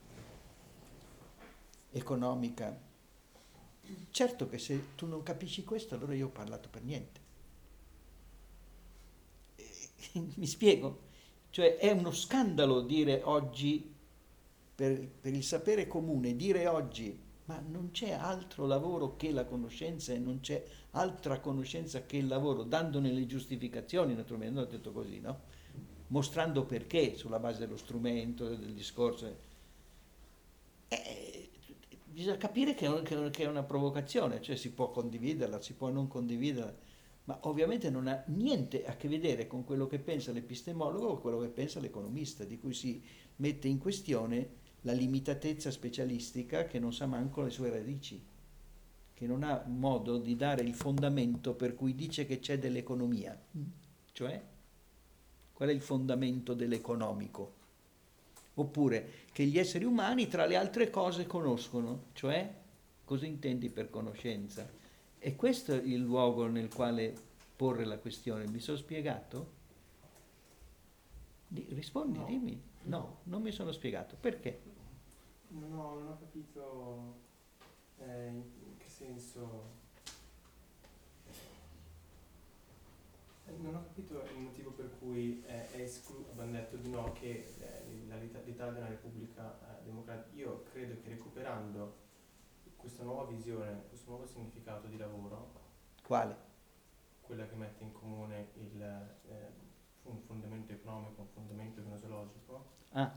economica. Certo che se tu non capisci questo, allora io ho parlato per niente. Mi spiego? Cioè è uno scandalo dire oggi, per, per il sapere comune, dire oggi, ma non c'è altro lavoro che la conoscenza e non c'è altra conoscenza che il lavoro, dandone le giustificazioni, naturalmente, non ho detto così, no? Mostrando perché, sulla base dello strumento, del discorso. Eh, bisogna capire che è, un- che è una provocazione, cioè si può condividerla, si può non condividerla, ma ovviamente non ha niente a che vedere con quello che pensa l'epistemologo o quello che pensa l'economista, di cui si mette in questione la limitatezza specialistica che non sa manco le sue radici, che non ha modo di dare il fondamento per cui dice che c'è dell'economia. Cioè, qual è il fondamento dell'economico? Oppure che gli esseri umani tra le altre cose conoscono, cioè cosa intendi per conoscenza? E questo è il luogo nel quale porre la questione. Mi sono spiegato? Di- rispondi, No. dimmi. No, non mi sono spiegato. Perché? Non ho, non ho capito eh, in in che senso. eh, Non ho capito il motivo per cui eh, è escluso, abbiamo detto di no, che eh, la- l'Ita- l'Italia è una repubblica eh, democratica. Io credo che recuperando questa nuova visione, questo nuovo significato di lavoro, Quale? quella che mette in comune il, eh, un fondamento economico, un fondamento gnosologico, Ah,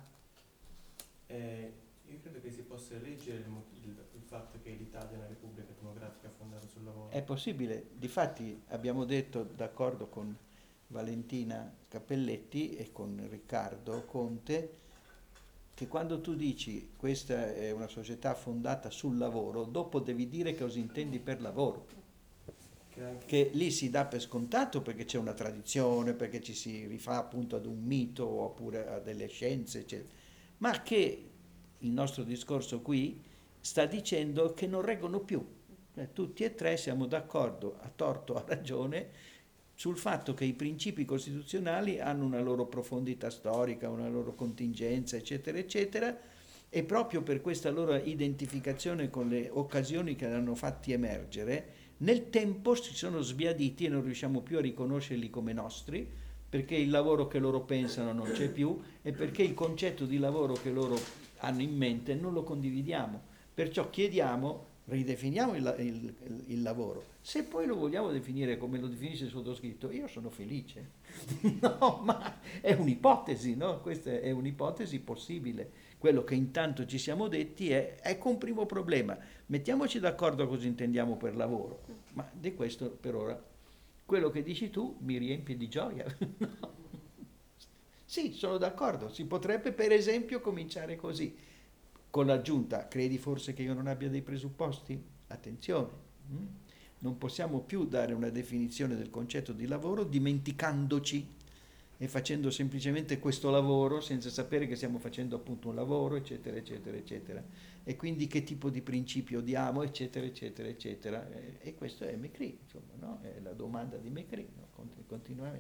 eh, io credo che si possa leggere il, mo- il- il fatto che l'Italia è una repubblica democratica fondata sul lavoro. è possibile. Difatti abbiamo detto, d'accordo con Valentina Cappelletti e con Riccardo Conte, che quando tu dici questa è una società fondata sul lavoro, dopo devi dire che cosa intendi per lavoro. Che anche- Che lì si dà per scontato perché c'è una tradizione, perché ci si rifà appunto ad un mito oppure a delle scienze, eccetera. Ma che il nostro discorso qui sta dicendo che non reggono più. Eh, Tutti e tre siamo d'accordo, a torto, a ragione, sul fatto che i principi costituzionali hanno una loro profondità storica, una loro contingenza, eccetera, eccetera, e proprio per questa loro identificazione con le occasioni che li hanno fatti emergere, nel tempo si sono sbiaditi e non riusciamo più a riconoscerli come nostri, perché il lavoro che loro pensano non c'è più e perché il concetto di lavoro che loro hanno in mente non lo condividiamo. Perciò chiediamo, ridefiniamo il, la- il- il- il lavoro. Se poi lo vogliamo definire come lo definisce il sottoscritto, io sono felice. No, ma è un'ipotesi, no? Questa è un'ipotesi possibile. Quello che intanto ci siamo detti è, ecco un primo problema, mettiamoci d'accordo cosa intendiamo per lavoro, ma di questo per ora, quello che dici tu mi riempie di gioia. No. Sì, sono d'accordo, si potrebbe per esempio cominciare così, con l'aggiunta, credi forse che io non abbia dei presupposti? Attenzione, mm? Non possiamo più dare una definizione del concetto di lavoro dimenticandoci e facendo semplicemente questo lavoro senza sapere che stiamo facendo appunto un lavoro, eccetera, eccetera, eccetera. E quindi che tipo di principio diamo, eccetera, eccetera, eccetera. E, e questo è Mecri, insomma, no? È la domanda di Mecri, no? Conti- continuamente. La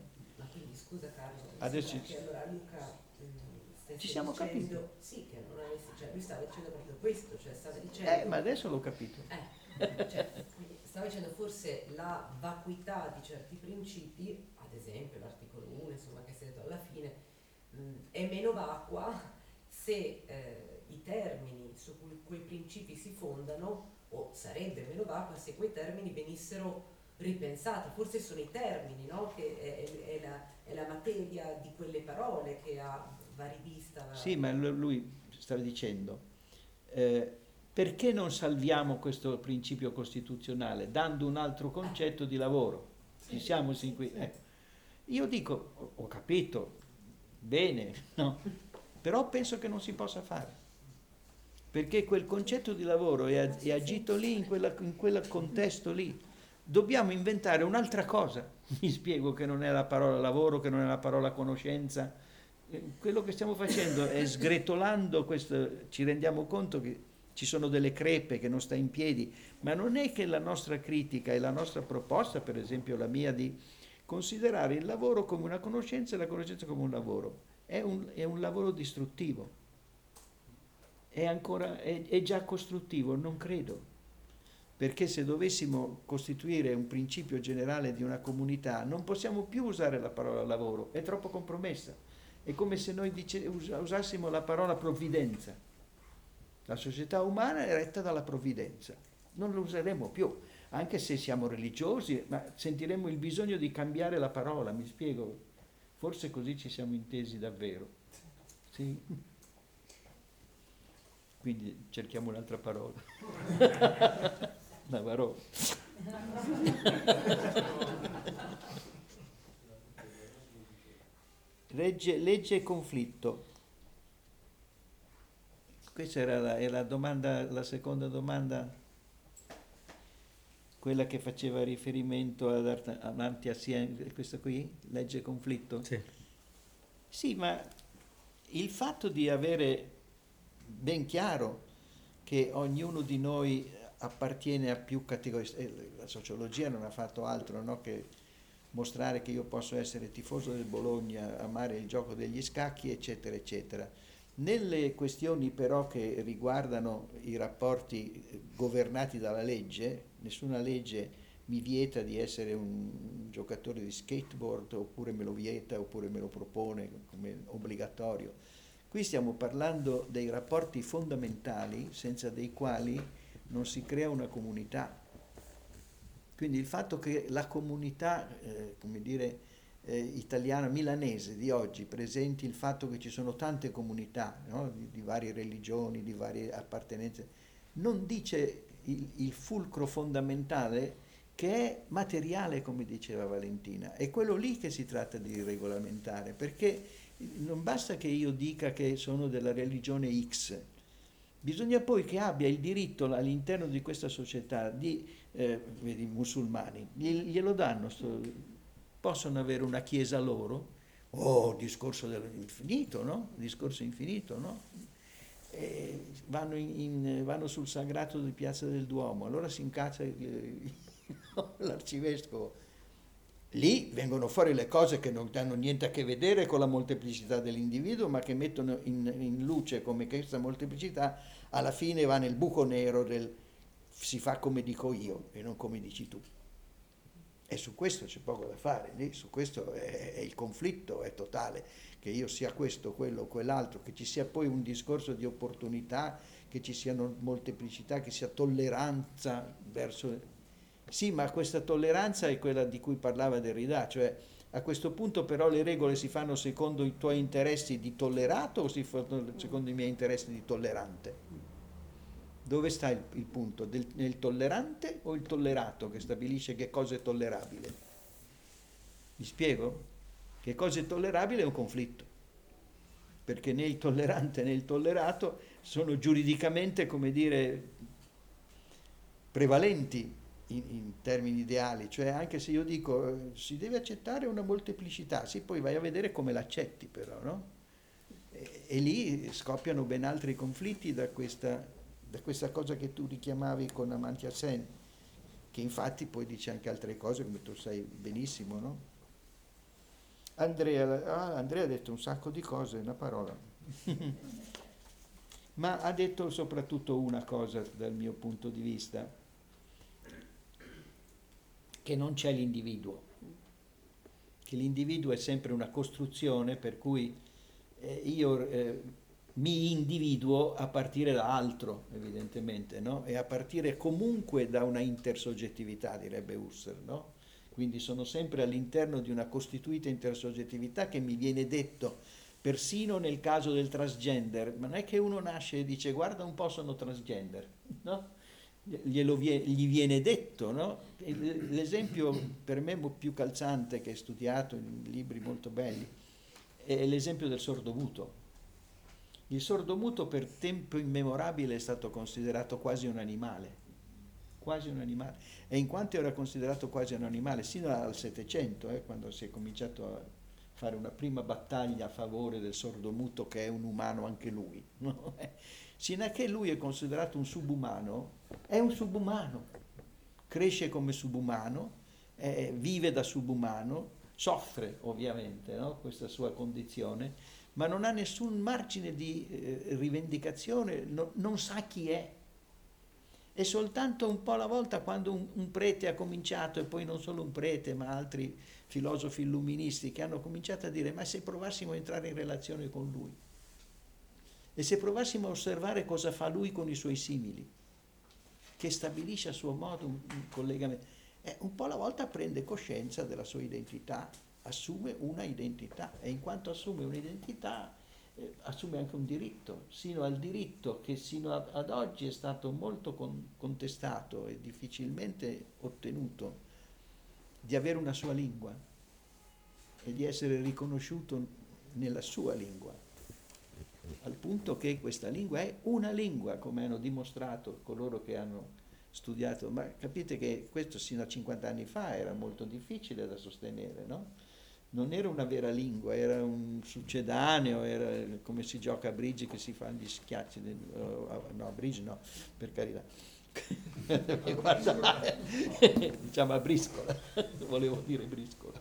Ma quindi scusa Carlo, Adesso sembra ci- che allora Luca mm, stesse Ci siamo dicendo, sì, che non avesse, cioè lui stava dicendo proprio questo, cioè stava dicendo Eh, ma adesso l'ho capito. Eh, cioè, quindi stavo dicendo forse la vacuità di certi principi, ad esempio l'articolo uno, insomma, che si è detto alla fine, mh, è meno vacua se eh, i termini su cui quei principi si fondano, o sarebbe meno vacua se quei termini venissero ripensati. Forse sono i termini, no? Che è, è- è la, è la materia di quelle parole che ha va rivista. va- Sì, ma l- lui stava dicendo, eh, perché non salviamo questo principio costituzionale dando un altro concetto di lavoro? Ci siamo sin qui. Ecco. Io dico, ho, ho capito, bene, no? Però penso che non si possa fare. Perché quel concetto di lavoro è, è agito lì, in, quella, in quel contesto lì. Dobbiamo inventare un'altra cosa. Mi spiego che non è la parola lavoro, che non è la parola conoscenza. Eh, Quello che stiamo facendo è sgretolando questo, ci rendiamo conto che ci sono delle crepe che non sta in piedi, ma non è che la nostra critica e la nostra proposta, per esempio la mia, di considerare il lavoro come una conoscenza e la conoscenza come un lavoro, è un, è un lavoro distruttivo. È ancora, è, è già costruttivo, non credo. Perché se dovessimo costituire un principio generale di una comunità, non possiamo più usare la parola lavoro, è troppo compromessa. È come se noi dice, us- usassimo la parola provvidenza. La società umana è retta dalla provvidenza. Non lo useremo più, anche se siamo religiosi, ma sentiremo il bisogno di cambiare la parola, mi spiego? Forse così ci siamo intesi davvero. Sì? Quindi cerchiamo un'altra parola. Navarro. Legge, legge e conflitto. Questa era la, è la domanda, la seconda domanda, quella che faceva riferimento ad Art- Amartya Sen, questa qui, legge e conflitto? Sì. Sì, ma il fatto di avere ben chiaro che ognuno di noi appartiene a più categorie, eh, la sociologia non ha fatto altro, no, che mostrare che io posso essere tifoso del Bologna, amare il gioco degli scacchi, eccetera, eccetera. Nelle questioni però che riguardano i rapporti governati dalla legge, nessuna legge mi vieta di essere un giocatore di skateboard, oppure me lo vieta, oppure me lo propone come obbligatorio. Qui stiamo parlando dei rapporti fondamentali senza dei quali non si crea una comunità. Quindi il fatto che la comunità, eh, come dire, eh, italiana, milanese di oggi presenti il fatto che ci sono tante comunità, no? di, di varie religioni, di varie appartenenze, non dice il, il fulcro fondamentale che è materiale, come diceva Valentina. È quello lì che si tratta di regolamentare, perché non basta che io dica che sono della religione X, bisogna poi che abbia il diritto all'interno di questa società di, eh, vedi, musulmani, glielo danno, sto, possono avere una chiesa loro, oh, discorso dell'infinito, no? Discorso infinito, no? E vanno, in, in, vanno sul sagrato di Piazza del Duomo, allora si incaccia eh, l'arcivescovo. Lì vengono fuori le cose che non hanno niente a che vedere con la molteplicità dell'individuo, ma che mettono in, in luce come questa molteplicità alla fine va nel buco nero del si fa come dico io e non come dici tu. E su questo c'è poco da fare, lì su questo è, è il conflitto è totale, che io sia questo, quello o quell'altro, che ci sia poi un discorso di opportunità, che ci siano molteplicità, che sia tolleranza verso... Sì, ma questa tolleranza è quella di cui parlava Derrida, cioè a questo punto però le regole si fanno secondo i tuoi interessi di tollerato o si fanno secondo i miei interessi di tollerante? Dove sta il, il punto? Del, nel tollerante o il tollerato che stabilisce che cosa è tollerabile? Mi spiego? Che cosa è tollerabile è un conflitto, perché né il tollerante né il tollerato sono giuridicamente, come dire, prevalenti. In, in termini ideali, cioè anche se io dico eh, si deve accettare una molteplicità, sì, poi vai a vedere come l'accetti però, no? E, e lì scoppiano ben altri conflitti da questa, da questa cosa che tu richiamavi con Amartya Sen, che infatti poi dice anche altre cose come tu sai benissimo, no? Andrea, ah, Andrea ha detto un sacco di cose, una parola. Ma ha detto soprattutto una cosa dal mio punto di vista, che non c'è l'individuo, che l'individuo è sempre una costruzione per cui eh, io eh, mi individuo a partire da altro, evidentemente, no? E a partire comunque da una intersoggettività, direbbe Husserl, no? Quindi sono sempre all'interno di una costituita intersoggettività che mi viene detto, persino nel caso del transgender, ma non è che uno nasce e dice guarda un po' sono transgender, no? Glielo vie- gli viene detto, no? L'esempio per me più calzante che ho studiato in libri molto belli è l'esempio del sordomuto. Il sordomuto per tempo immemorabile è stato considerato quasi un animale, quasi un animale, e in quanto era considerato quasi un animale sino al Settecento, eh, quando si è cominciato a fare una prima battaglia a favore del sordomuto che è un umano anche lui, no? Sino a che lui è considerato un subumano, è un subumano, cresce come subumano, eh, vive da subumano, soffre ovviamente, no? Questa sua condizione, ma non ha nessun margine di eh, rivendicazione, no, non sa chi è. E soltanto un po' alla volta, quando un, un prete ha cominciato, e poi non solo un prete, ma altri filosofi illuministi che hanno cominciato a dire ma se provassimo a entrare in relazione con lui, e se provassimo a osservare cosa fa lui con i suoi simili, che stabilisce a suo modo un, un collegamento, eh, un po' alla volta prende coscienza della sua identità, assume una identità, e in quanto assume un'identità eh, assume anche un diritto, sino al diritto che sino ad, ad oggi è stato molto con, contestato e difficilmente ottenuto, di avere una sua lingua e di essere riconosciuto nella sua lingua, al punto che questa lingua è una lingua, come hanno dimostrato coloro che hanno studiato, ma capite che questo sino a cinquanta anni fa era molto difficile da sostenere, no? Non era una vera lingua, era un succedaneo, era come si gioca a bridge che si fanno gli schiacci, no, a bridge no, per carità. Guarda, diciamo a briscola, volevo dire briscola.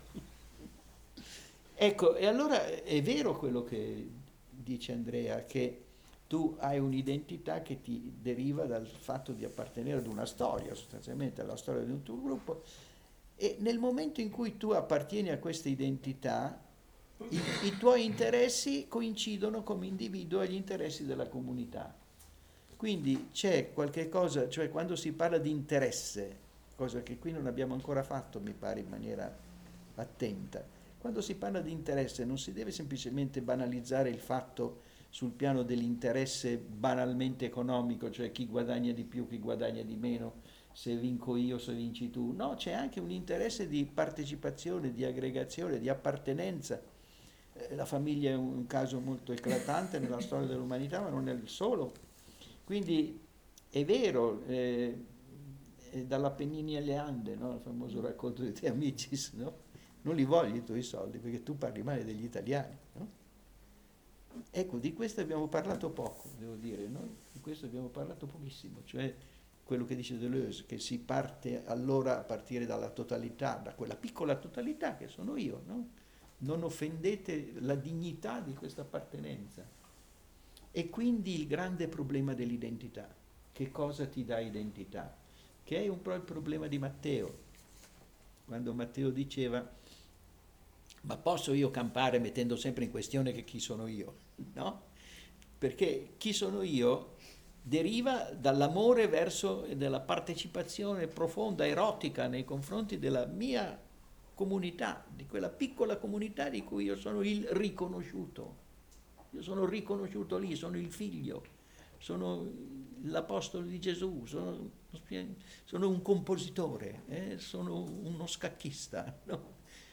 Ecco, e allora è vero quello che dice Andrea, che tu hai un'identità che ti deriva dal fatto di appartenere ad una storia, sostanzialmente alla storia di un tuo gruppo, e nel momento in cui tu appartieni a questa identità, i, i tuoi interessi coincidono come individuo agli interessi della comunità. Quindi c'è qualche cosa, cioè quando si parla di interesse, cosa che qui non abbiamo ancora fatto, mi pare, in maniera attenta, quando si parla di interesse non si deve semplicemente banalizzare il fatto sul piano dell'interesse banalmente economico, cioè chi guadagna di più, chi guadagna di meno, se vinco io, se vinci tu. No, c'è anche un interesse di partecipazione, di aggregazione, di appartenenza. Eh, la famiglia è un caso molto eclatante nella storia dell'umanità, ma non è il solo. Quindi è vero, eh, è dall'Appennini alle Ande, no? Il famoso racconto di Te Amicis, no? Non li voglio i tuoi soldi perché tu parli male degli italiani, no? Ecco, di questo abbiamo parlato poco, devo dire, no? Di questo abbiamo parlato pochissimo, cioè quello che dice Deleuze, che si parte allora a partire dalla totalità, da quella piccola totalità che sono io, no? Non offendete la dignità di questa appartenenza. E quindi il grande problema dell'identità, che cosa ti dà identità? Che è un po' il problema di Matteo, quando Matteo diceva ma posso io campare mettendo sempre in questione che chi sono io? No? Perché chi sono io deriva dall'amore verso e dalla partecipazione profonda, erotica nei confronti della mia comunità, di quella piccola comunità di cui io sono il riconosciuto. Io sono riconosciuto lì, sono il figlio, sono l'apostolo di Gesù, sono, sono un compositore, eh? Sono uno scacchista, no?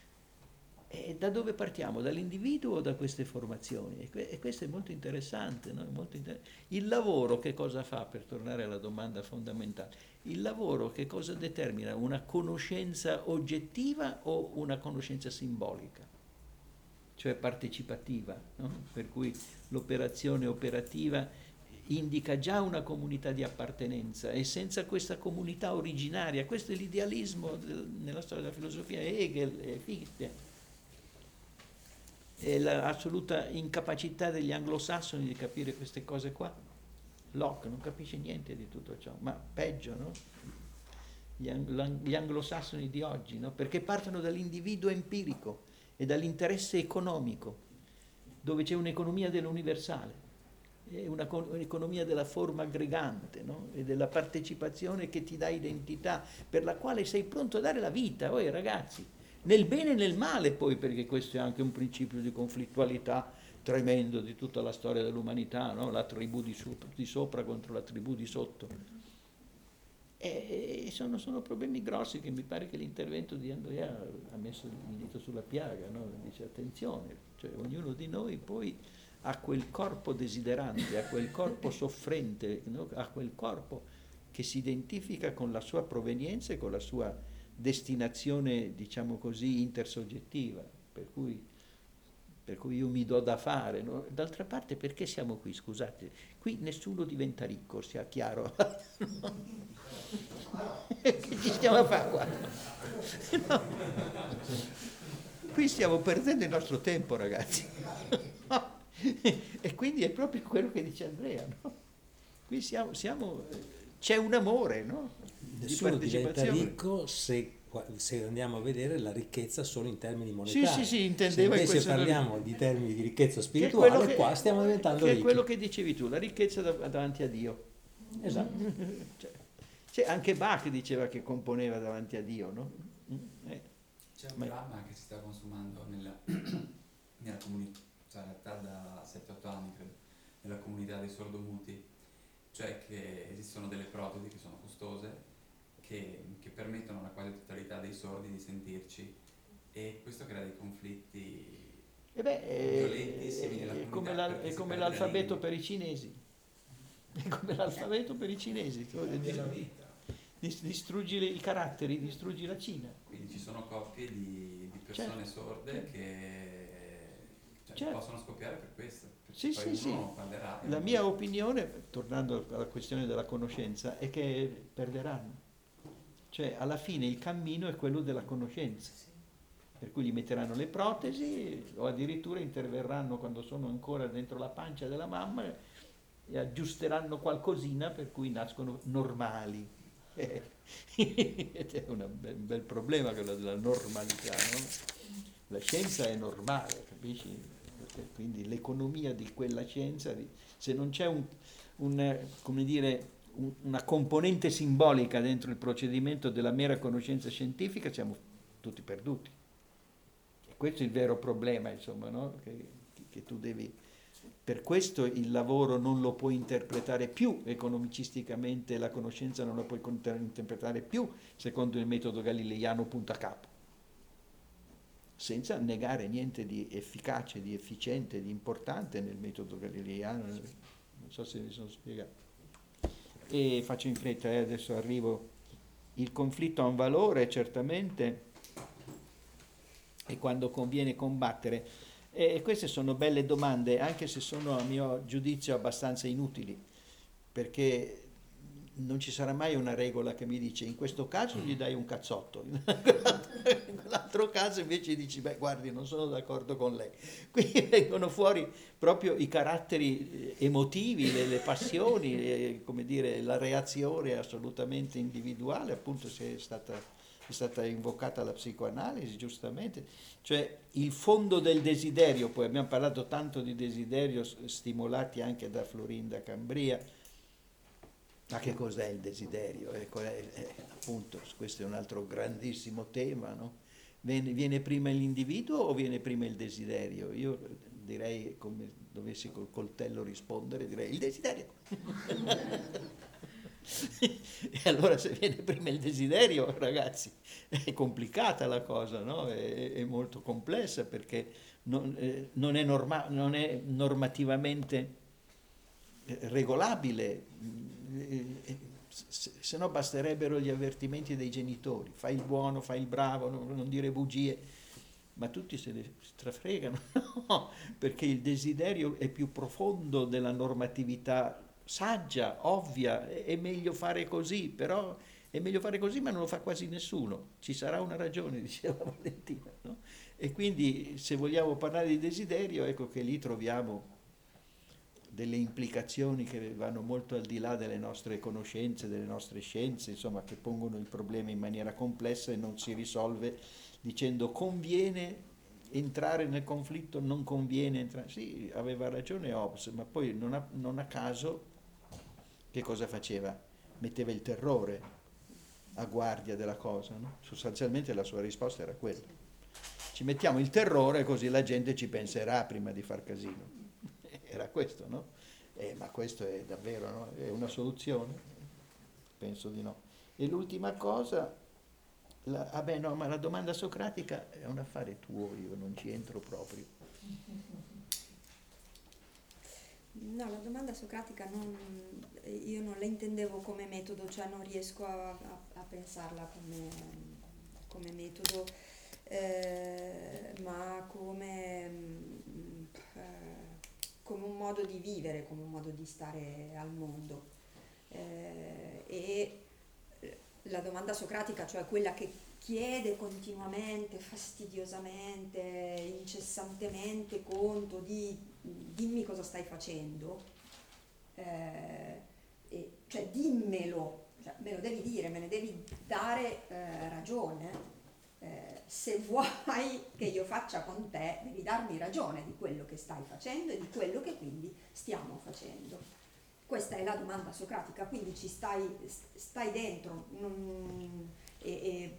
E da dove partiamo? Dall'individuo o da queste formazioni? E questo è molto interessante, no? Molto inter... Il lavoro che cosa fa, per tornare alla domanda fondamentale? Il lavoro che cosa determina? Una conoscenza oggettiva o una conoscenza simbolica? Cioè partecipativa, no? Per cui l'operazione operativa indica già una comunità di appartenenza, e senza questa comunità originaria, questo è l'idealismo del, nella storia della filosofia, Hegel e Fichte. e l'assoluta incapacità degli anglosassoni di capire queste cose qua. Locke non capisce niente di tutto ciò, ma peggio, no? Gli, ang- gli anglosassoni di oggi, no? Perché partono dall'individuo empirico e dall'interesse economico, dove c'è un'economia dell'universale, è una co- un'economia della forma aggregante, no? E della partecipazione che ti dà identità, per la quale sei pronto a dare la vita, voi ragazzi, nel bene e nel male poi, perché questo è anche un principio di conflittualità tremendo di tutta la storia dell'umanità, no? La tribù di, su- di sopra contro la tribù di sotto. E sono, sono problemi grossi che mi pare che l'intervento di Andrea ha messo il dito sulla piaga, no? Dice attenzione, cioè ognuno di noi poi ha quel corpo desiderante, ha quel corpo soffrente, no? Ha quel corpo che si identifica con la sua provenienza e con la sua destinazione, diciamo così, intersoggettiva, per cui per cui io mi do da fare, no? D'altra parte perché siamo qui, scusate? Qui nessuno diventa ricco, sia chiaro. Che ci stiamo a fare qua? No. Qui stiamo perdendo il nostro tempo, ragazzi. No. E quindi è proprio quello che dice Andrea, no? Qui siamo, siamo, c'è un amore, no? Nessuno Di diventa partecipazione. ricco se, se andiamo a vedere la ricchezza solo in termini monetari. Sì, sì, sì, Se intendevo in invece questo- parliamo di termini di ricchezza Che è spirituale, quello che- qua stiamo diventando che è ricchi. quello che dicevi tu, la ricchezza dav- davanti a Dio. Esatto. Cioè, cioè, anche Bach diceva che componeva davanti a Dio, no? Mm, eh. C'è un Ma- dramma che si sta consumando nella, nella comunità, cioè in realtà da sette otto anni credo, nella comunità dei sordomuti, cioè che esistono delle protesi che sono costose, che, che permettono alla quasi totalità dei sordi di sentirci, e questo crea dei conflitti E beh, violenti è, simili nella è comunità, come, l'al- perché è si come perde la l'alfabeto lingua. per i cinesi. È come l'alfabeto per i cinesi. Tu dis- dis- distruggi le- i caratteri, distruggi la Cina. Quindi ci sono coppie di, di persone Certo. sorde che cioè, Certo. possono scoppiare per questo, perché Sì, poi sì, uno sì. parlerà e La uno- mia opinione, tornando alla questione della conoscenza, è che perderanno. Cioè, alla fine il cammino è quello della conoscenza. Per cui gli metteranno le protesi o addirittura interverranno quando sono ancora dentro la pancia della mamma e aggiusteranno qualcosina per cui nascono normali. Ed è una- un bel problema quello della normalità, no? La scienza è normale, capisci? Perché quindi l'economia di quella scienza, di- se non c'è un, un, come dire, un- una componente simbolica dentro il procedimento della mera conoscenza scientifica, siamo tutti perduti. E questo è il vero problema, insomma, no? Che, che tu devi... Per questo il lavoro non lo puoi interpretare più economicisticamente, la conoscenza non la puoi conter- interpretare più secondo il metodo galileiano punto a capo, senza negare niente di efficace, di efficiente, di importante nel metodo galileiano. Non so se mi sono spiegato. E faccio in fretta, eh, adesso arrivo. Il conflitto ha un valore, certamente, e quando conviene combattere. E queste sono belle domande, anche se sono a mio giudizio abbastanza inutili, perché non ci sarà mai una regola che mi dice in questo caso gli dai un cazzotto, in quell'altro caso invece dici beh guardi non sono d'accordo con lei. Qui vengono fuori proprio i caratteri emotivi, le, le passioni, le- come dire, la reazione è assolutamente individuale, appunto se è stata è stata invocata la psicoanalisi, giustamente, cioè il fondo del desiderio, poi abbiamo parlato tanto di desiderio s- stimolati anche da Florinda Cambria, ma che cos'è il desiderio? Ecco, è- è- appunto, questo è un altro grandissimo tema, no? Viene, viene prima l'individuo o viene prima il desiderio? Io direi, come dovessi col coltello rispondere, direi il desiderio. E allora se viene prima il desiderio, ragazzi, è complicata la cosa, no? È, è molto complessa perché non, eh, non è, norma- non è normativamente eh, regolabile, eh, eh, se, se no basterebbero gli avvertimenti dei genitori, fai il buono, fai il bravo, non, non dire bugie, ma tutti se ne strafregano, no? Perché il desiderio è più profondo della normatività saggia, ovvia, è meglio fare così, però È meglio fare così, ma non lo fa quasi nessuno. Ci sarà una ragione, diceva Valentina, no? E quindi se vogliamo parlare di desiderio, ecco che lì troviamo delle implicazioni che vanno molto al di là delle nostre conoscenze, delle nostre scienze, insomma, che pongono il problema in maniera complessa e non si risolve dicendo conviene entrare nel conflitto, non conviene entrare. Sì, aveva ragione Hobbes, ma poi non a, non a caso che cosa faceva? Metteva il terrore a guardia della cosa, no? Sostanzialmente la sua risposta era quella. Ci mettiamo il terrore così la gente ci penserà prima di far casino. Era questo, no? Eh, ma questo è davvero, no? È una soluzione? Penso di no. E l'ultima cosa, la, ah beh, no, ma la domanda socratica è un affare tuo, io non ci entro proprio. No, la domanda socratica non, io non la intendevo come metodo, cioè non riesco a, a, a pensarla come, come metodo, eh, ma come, mm, eh, come un modo di vivere, come un modo di stare al mondo. Eh, e la domanda socratica, cioè quella che chiede continuamente, fastidiosamente, incessantemente conto di dimmi cosa stai facendo, eh, e, cioè dimmelo, cioè, me lo devi dire, me ne devi dare eh, ragione. Eh, se vuoi che io faccia con te, devi darmi ragione di quello che stai facendo e di quello che quindi stiamo facendo. Questa è la domanda socratica, quindi ci stai, stai dentro non, e, e,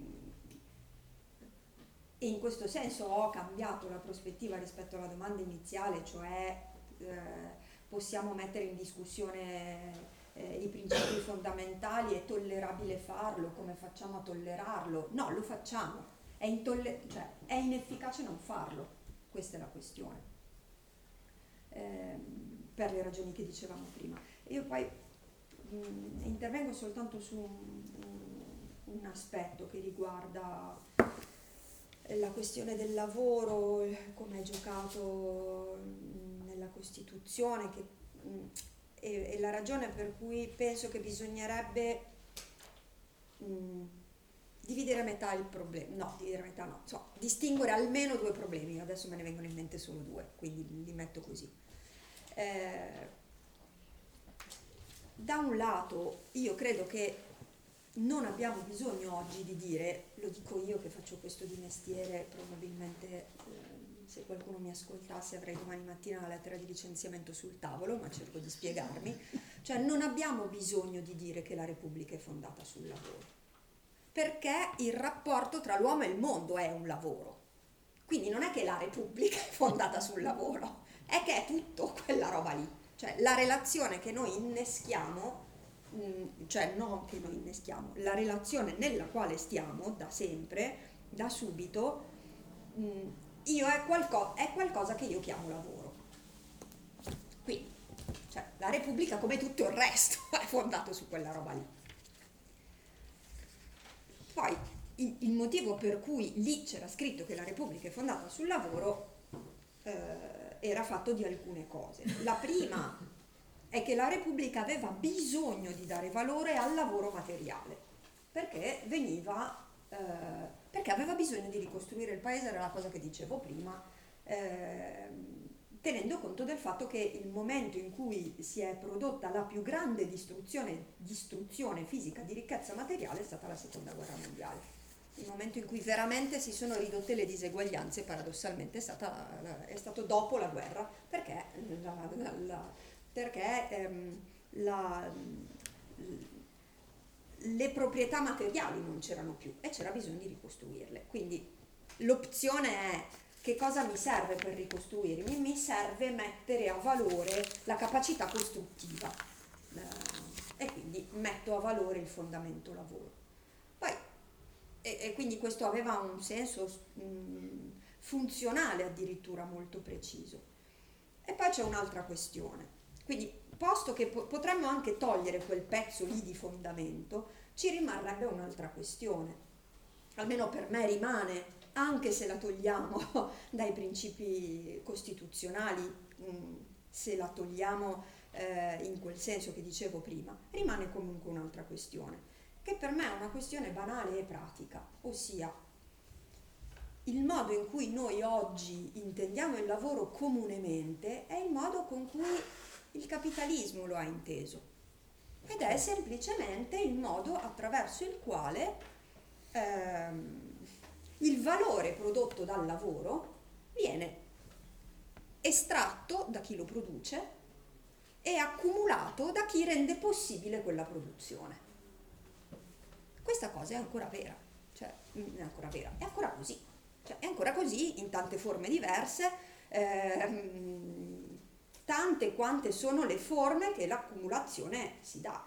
e in questo senso ho cambiato la prospettiva rispetto alla domanda iniziale, cioè eh, possiamo mettere in discussione eh, i principi fondamentali, è tollerabile farlo, come facciamo a tollerarlo? No, lo facciamo, è, intoller- cioè, è inefficace non farlo, questa è la questione, eh, per le ragioni che dicevamo prima. Io poi mh, intervengo soltanto su un, un, un aspetto che riguarda la questione del lavoro, come è giocato nella Costituzione, che, mh, e, e la ragione per cui penso che bisognerebbe mh, dividere a metà il problema, no, dividere a metà no, so, distinguere almeno due problemi, adesso me ne vengono in mente solo due, quindi li metto così. Eh, da un lato io credo che non abbiamo bisogno oggi di dire, lo dico io che faccio questo di mestiere, probabilmente eh, se qualcuno mi ascoltasse avrei domani mattina la lettera di licenziamento sul tavolo, ma cerco di spiegarmi, cioè non abbiamo bisogno di dire che la Repubblica è fondata sul lavoro, perché il rapporto tra l'uomo e il mondo è un lavoro, quindi non è che la Repubblica è fondata sul lavoro, è che è tutto quella roba lì, cioè la relazione che noi inneschiamo, cioè non che noi inneschiamo, la relazione nella quale stiamo da sempre, da subito, io è, qualco, è qualcosa che io chiamo lavoro. Quindi, cioè, la Repubblica, come tutto il resto, è fondato su quella roba lì. Poi il, il motivo per cui lì c'era scritto che la Repubblica è fondata sul lavoro eh, era fatto di alcune cose. La prima è che la Repubblica aveva bisogno di dare valore al lavoro materiale, perché veniva, eh, perché aveva bisogno di ricostruire il paese, era la cosa che dicevo prima, eh, tenendo conto del fatto che il momento in cui si è prodotta la più grande distruzione, distruzione fisica di ricchezza materiale è stata la seconda guerra mondiale. Il momento in cui veramente si sono ridotte le diseguaglianze, paradossalmente, è, stata, è stato dopo la guerra, perché la, la, la perché ehm, la, le proprietà materiali non c'erano più e c'era bisogno di ricostruirle. Quindi l'opzione è: che cosa mi serve per ricostruirmi? Mi serve mettere a valore la capacità costruttiva eh, e quindi metto a valore il fondamento lavoro. Poi, e, e quindi questo aveva un senso mh, funzionale addirittura molto preciso. E poi c'è un'altra questione. Quindi, posto che po- potremmo anche togliere quel pezzo lì di fondamento, ci rimarrebbe un'altra questione. Almeno per me rimane, anche se la togliamo dai principi costituzionali, mh, se la togliamo eh, in quel senso che dicevo prima, rimane comunque un'altra questione. che per me è una questione banale e pratica, ossia il modo in cui noi oggi intendiamo il lavoro comunemente è il modo con cui il capitalismo lo ha inteso, ed è semplicemente il modo attraverso il quale ehm, il valore prodotto dal lavoro viene estratto da chi lo produce e accumulato da chi rende possibile quella produzione. Questa cosa è ancora vera, cioè è ancora vera, è ancora così. Cioè, è ancora così in tante forme diverse, ehm, tante quante sono le forme che l'accumulazione si dà.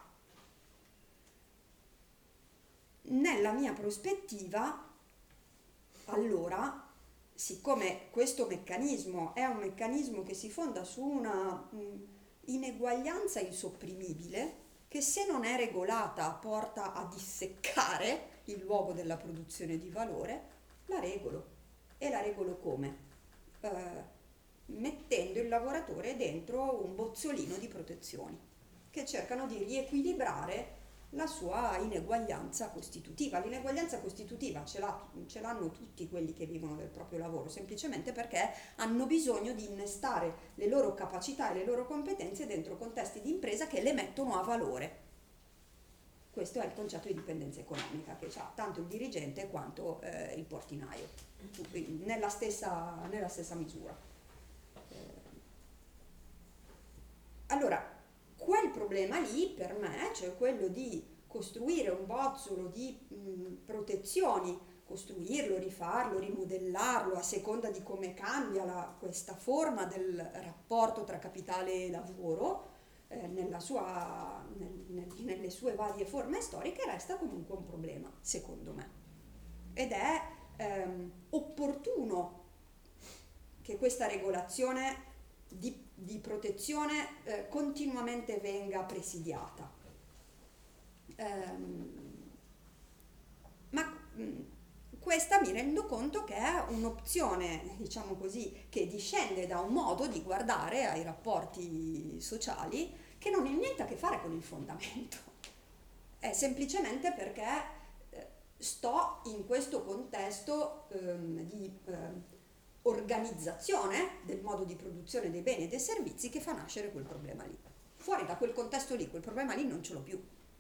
Nella mia prospettiva, allora, siccome questo meccanismo è un meccanismo che si fonda su una mh, ineguaglianza insopprimibile, che se non è regolata porta a disseccare il luogo della produzione di valore, la regolo. E la regolo come? Eh, mettendo il lavoratore dentro un bozzolino di protezioni che cercano di riequilibrare la sua ineguaglianza costitutiva. L'ineguaglianza costitutiva ce, l'ha, ce l'hanno tutti quelli che vivono del proprio lavoro, semplicemente perché hanno bisogno di innestare le loro capacità e le loro competenze dentro contesti di impresa che le mettono a valore. Questo è il concetto di dipendenza economica che ha tanto il dirigente quanto eh, il portinaio, nella stessa, nella stessa misura. Eh, allora, quel problema lì per me, cioè quello di costruire un bozzolo di mh, protezioni, costruirlo, rifarlo, rimodellarlo a seconda di come cambia la, questa forma del rapporto tra capitale e lavoro, eh, nella sua, nel, nel, nelle sue varie forme storiche, resta comunque un problema, secondo me. Ed è ehm, opportuno che questa regolazione di, di protezione eh, continuamente venga presidiata. Ehm, ma mh, questa mi rendo conto che è un'opzione, diciamo così, che discende da un modo di guardare ai rapporti sociali che non ha niente a che fare con il fondamento. È semplicemente perché eh, sto in questo contesto ehm, di ehm, organizzazione del modo di produzione dei beni e dei servizi che fa nascere quel problema lì. Fuori da quel contesto lì, quel problema lì non ce l'ho più.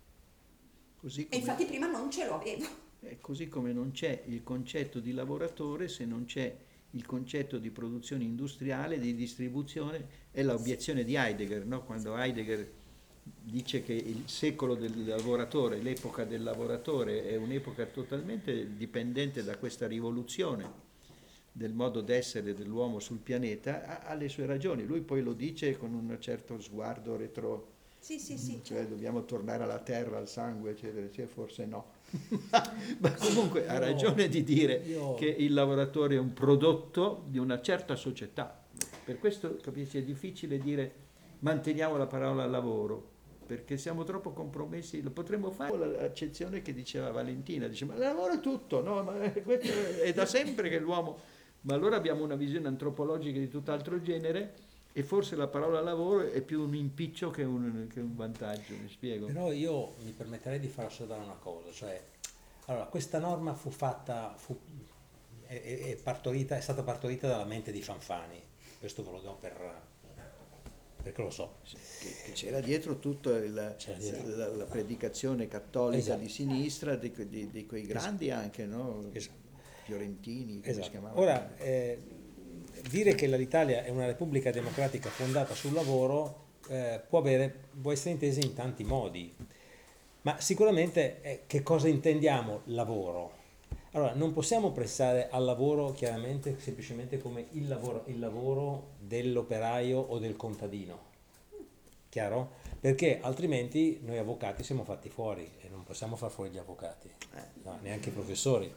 Così come, e infatti prima non ce lo avevo. eh, così come non c'è il concetto di lavoratore se non c'è il concetto di produzione industriale, di distribuzione. È l'obiezione di Heidegger, no? Quando Heidegger dice che il secolo del lavoratore, l'epoca del lavoratore è un'epoca totalmente dipendente da questa rivoluzione del modo d'essere dell'uomo sul pianeta, ha, ha le sue ragioni. Lui poi lo dice con un certo sguardo retro, sì, sì, sì, cioè certo. dobbiamo tornare alla terra, al sangue, eccetera, cioè, forse no. Ma comunque ha ragione di dire io... che il lavoratore è un prodotto di una certa società. Per questo, capisci, è difficile dire manteniamo la parola lavoro, perché siamo troppo compromessi. Lo potremmo fare l'accezione che diceva Valentina, dice ma il lavoro è tutto, no? Ma questo è da sempre che l'uomo... Ma allora abbiamo una visione antropologica di tutt'altro genere e forse la parola lavoro è più un impiccio che un, che un vantaggio, mi spiego. Però io mi permetterei di far osservare una cosa, cioè, allora, questa norma fu fatta, fu, è, è, partorita, è stata partorita dalla mente di Fanfani, questo ve lo do per... perché lo so. Che, che c'era dietro tutta il, c'era dietro. La, la predicazione cattolica Esatto. di sinistra, di, di, di quei grandi esatto. anche, no? Esatto. Fiorentini, come esatto. si chiamavano? Ora, eh, dire che l'Italia è una repubblica democratica fondata sul lavoro eh, può, avere, può essere intesa in tanti modi, ma sicuramente eh, che cosa intendiamo lavoro? Allora, non possiamo pensare al lavoro chiaramente semplicemente come il lavoro, il lavoro dell'operaio o del contadino, chiaro? Perché altrimenti noi avvocati siamo fatti fuori e non possiamo far fuori gli avvocati, no, neanche i professori.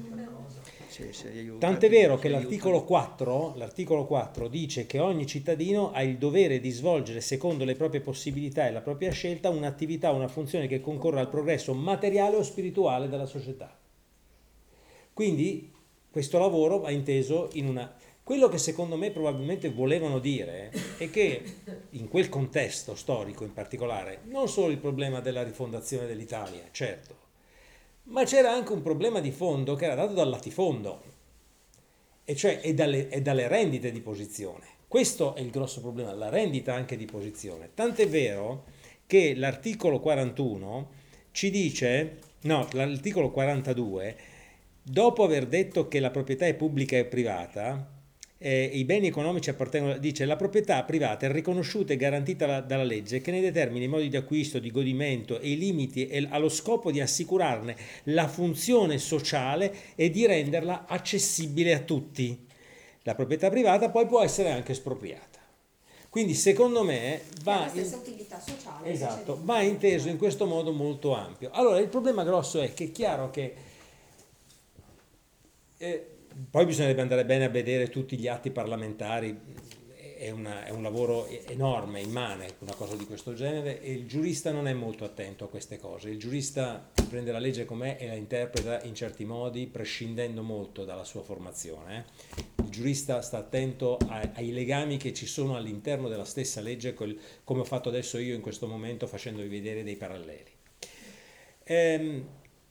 Sì, sì, Tant'è vero che l'articolo quattro, l'articolo quattro dice che ogni cittadino ha il dovere di svolgere secondo le proprie possibilità e la propria scelta un'attività, una funzione che concorra al progresso materiale o spirituale della società. Quindi questo lavoro va inteso in una... Quello che secondo me probabilmente volevano dire è che in quel contesto storico in particolare, non solo il problema della rifondazione dell'Italia, certo, ma c'era anche un problema di fondo che era dato dal latifondo, e cioè e dalle, e dalle rendite di posizione. Questo è il grosso problema, la rendita anche di posizione. Tant'è vero che l'articolo quarantuno ci dice, no, l'articolo quarantadue, dopo aver detto che la proprietà è pubblica e privata, eh, i beni economici appartengono, dice la proprietà privata è riconosciuta e garantita la, dalla legge che ne determina i modi di acquisto, di godimento e i limiti e allo scopo di assicurarne la funzione sociale e di renderla accessibile a tutti. La proprietà privata poi può essere anche espropriata. Quindi secondo me va, la stessa in, utilità sociale. esatto, va inteso in questo modo molto ampio. Allora il problema grosso è che è chiaro che eh, poi bisognerebbe andare bene a vedere tutti gli atti parlamentari, è, una, è un lavoro enorme, immane, una cosa di questo genere, e il giurista non è molto attento a queste cose. Il giurista prende la legge com'è e la interpreta in certi modi, prescindendo molto dalla sua formazione. Il giurista sta attento ai, ai legami che ci sono all'interno della stessa legge, col, come ho fatto adesso io in questo momento facendovi vedere dei paralleli. Ehm,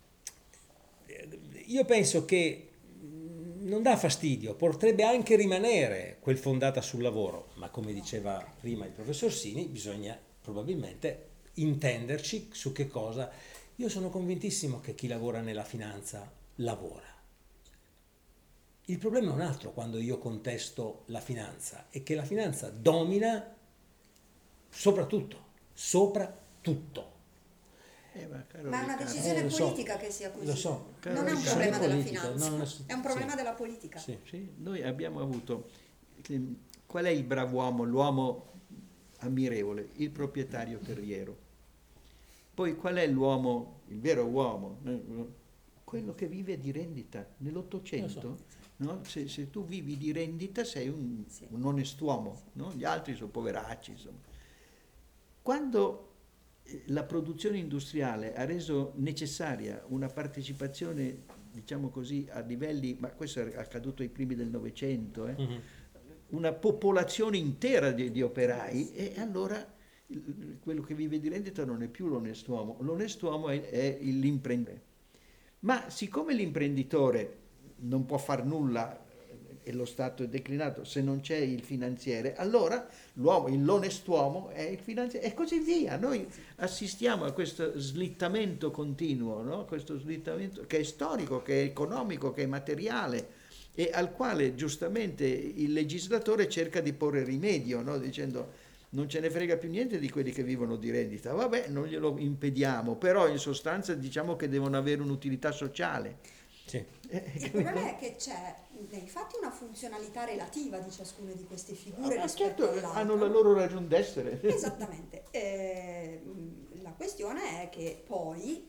io penso che non dà fastidio, potrebbe anche rimanere quel fondata sul lavoro, ma come diceva prima il professor Sini, bisogna probabilmente intenderci su che cosa. Io sono convintissimo che chi lavora nella finanza lavora. Il problema è un altro quando io contesto la finanza, è che la finanza domina soprattutto, soprattutto. Eh, ma, ma è una decisione eh, politica so, che sia così. Lo so, non è un Riccardo, problema della politica, finanza, non è, è un problema sì, della politica. sì. Sì, noi abbiamo avuto, qual è il bravo uomo, l'uomo ammirevole? Il proprietario terriero. Poi qual è l'uomo, il vero uomo? Quello che vive di rendita. Nell'Ottocento, so. no? se, se tu vivi di rendita sei un, Sì. un onest'uomo, no? Gli altri sono poveracci, insomma. Quando la produzione industriale ha reso necessaria una partecipazione, diciamo così, a livelli, ma questo è accaduto ai primi del Novecento, eh, Mm-hmm. una popolazione intera di, di operai, e allora quello che vive di rendita non è più l'onest'uomo, l'onest'uomo è, è l'imprenditore. Ma siccome l'imprenditore non può far nulla e lo Stato è declinato se non c'è il finanziere, allora l'uomo, l'onest'uomo è il finanziere, e così via. Noi assistiamo a questo slittamento continuo, no? Questo slittamento che è storico, che è economico, che è materiale, e al quale giustamente il legislatore cerca di porre rimedio, no? Dicendo non ce ne frega più niente di quelli che vivono di rendita, vabbè, non glielo impediamo, però in sostanza diciamo che devono avere un'utilità sociale. Sì. Il problema è che c'è infatti una funzionalità relativa di ciascuna di queste figure Ma rispetto certo, all'altra. hanno la loro ragion d'essere. Esattamente. Eh, la questione è che poi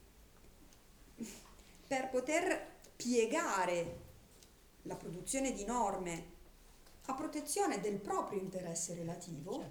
per poter piegare la produzione di norme a protezione del proprio interesse relativo,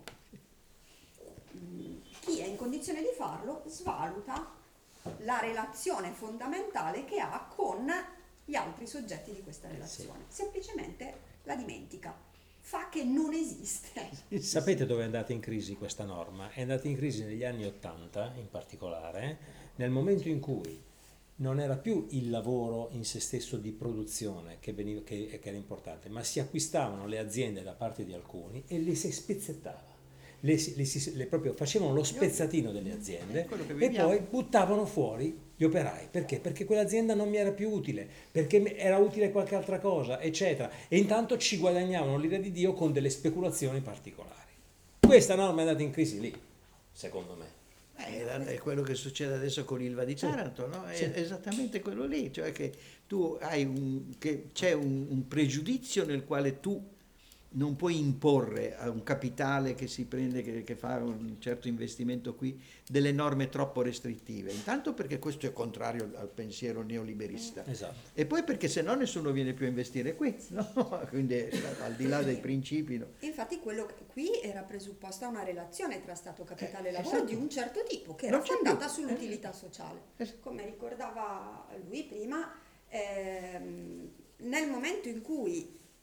chi è in condizione di farlo svaluta la relazione fondamentale che ha con gli altri soggetti di questa relazione. Semplicemente la dimentica, fa che non esiste. Sapete dove è andata in crisi questa norma? È andata in crisi negli anni Ottanta, in particolare, nel momento in cui non era più il lavoro in se stesso di produzione che, veniva, che, che era importante, ma si acquistavano le aziende da parte di alcuni e le si spezzettava. Le, le, le proprio facevano lo spezzatino delle aziende e poi buttavano fuori gli operai. Perché? Perché quell'azienda non mi era più utile, perché era utile qualche altra cosa, eccetera. E intanto ci guadagnavano l'ira di Dio con delle speculazioni particolari. Questa norma è andata in crisi lì, secondo me. È quello che succede adesso con l'Ilva di Taranto, no? È Sì. esattamente quello lì, cioè che tu hai un, che c'è un, un pregiudizio nel quale tu non puoi imporre a un capitale che si prende, che, che fa un certo investimento qui, delle norme troppo restrittive. Intanto perché questo è contrario al pensiero neoliberista. Esatto. E poi perché se no nessuno viene più a investire qui, no? Quindi al di là dei principi. No? Infatti quello che qui era presupposta una relazione tra Stato, capitale e Eh, lavoro esatto. di un certo tipo, che Non era c'è fondata più. sull'utilità sociale. Eh. Come ricordava lui prima, ehm, nel momento in cui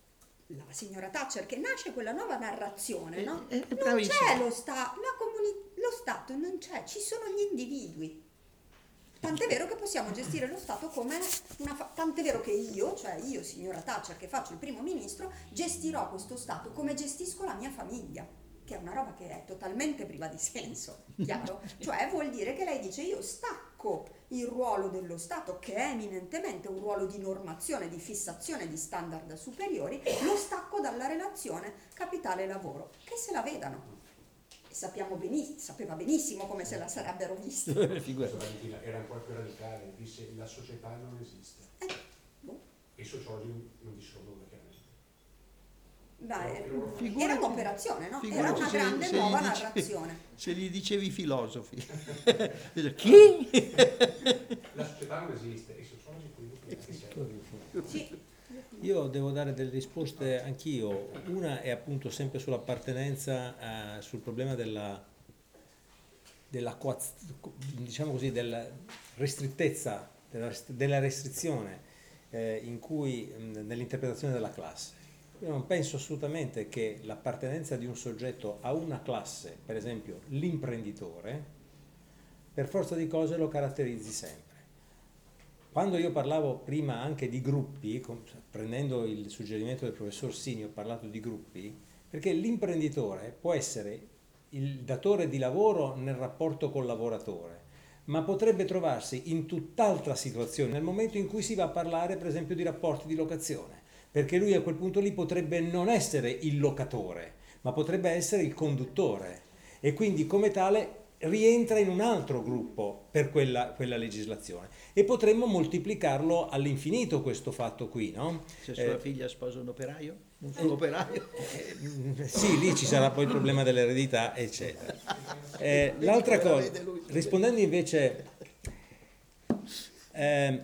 la signora Thatcher, che nasce quella nuova narrazione, no? Eh, eh, Non c'è lo Stato, la comuni- lo Stato non c'è, ci sono gli individui. Tant'è vero che possiamo gestire lo Stato come una fa- tant'è vero che io, cioè io signora Thatcher che faccio il primo ministro, gestirò questo Stato come gestisco la mia famiglia, che è una roba che è totalmente priva di senso, chiaro? Cioè vuol dire che lei dice io stacco il ruolo dello Stato, che è eminentemente un ruolo di normazione, di fissazione di standard superiori, lo stacco dalla relazione capitale-lavoro, che se la vedano. Sappiamo benissimo, sapeva benissimo come se la sarebbero vista. Era un po' più radicale, disse la società non esiste. Eh, boh. E i sociologi non dissero nulla chiaramente. Beh, Figurati- era un'operazione, no? Era figurati una se- grande se gli nuova dice- narrazione. Se gli dicevi filosofi. Chi? La società non esiste, e i sociologi quindi Sì. Io devo dare delle risposte anch'io. Una è appunto sempre sull'appartenenza, eh, sul problema della, della coaz- diciamo così, della restrittezza, della, rest- della restrizione eh, in cui mh, nell'interpretazione della classe. Io non penso assolutamente che l'appartenenza di un soggetto a una classe, per esempio l'imprenditore, per forza di cose lo caratterizzi sempre. Quando io parlavo prima anche di gruppi, con- prendendo il suggerimento del professor Sini, ho parlato di gruppi, perché l'imprenditore può essere il datore di lavoro nel rapporto col lavoratore, ma potrebbe trovarsi in tutt'altra situazione nel momento in cui si va a parlare, per esempio, di rapporti di locazione, perché lui a quel punto lì potrebbe non essere il locatore, ma potrebbe essere il conduttore e quindi come tale rientra in un altro gruppo per quella, quella legislazione e potremmo moltiplicarlo all'infinito questo fatto qui, no? Se sua Eh, figlia sposa un operaio? Un suo operaio? Eh, sì, lì ci sarà poi il problema dell'eredità, eccetera. Eh, l'altra cosa, rispondendo invece, eh,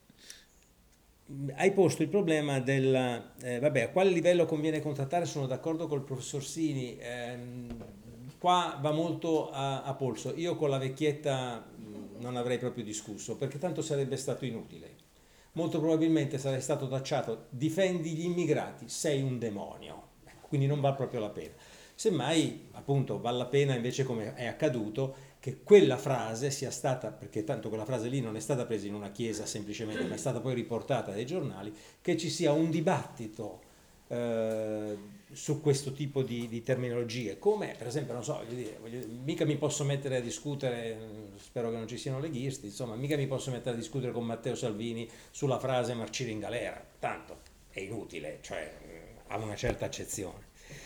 hai posto il problema del, eh, vabbè, a quale livello conviene contrattare, sono d'accordo col professor Sini, ehm, qua va molto a, a polso, io con la vecchietta mh, non avrei proprio discusso, perché tanto sarebbe stato inutile. Molto probabilmente sarei stato tacciato, difendi gli immigrati, sei un demonio, quindi non val proprio la pena. Semmai, appunto, vale la pena invece, come è accaduto, che quella frase sia stata, perché tanto quella frase lì non è stata presa in una chiesa semplicemente, ma è stata poi riportata dai giornali, che ci sia un dibattito eh, su questo tipo di, di terminologie, come per esempio, non so, voglio dire, voglio, mica mi posso mettere a discutere, spero che non ci siano leghisti, insomma, mica mi posso mettere a discutere con Matteo Salvini sulla frase marcire in galera, tanto è inutile, cioè ha una certa accezione.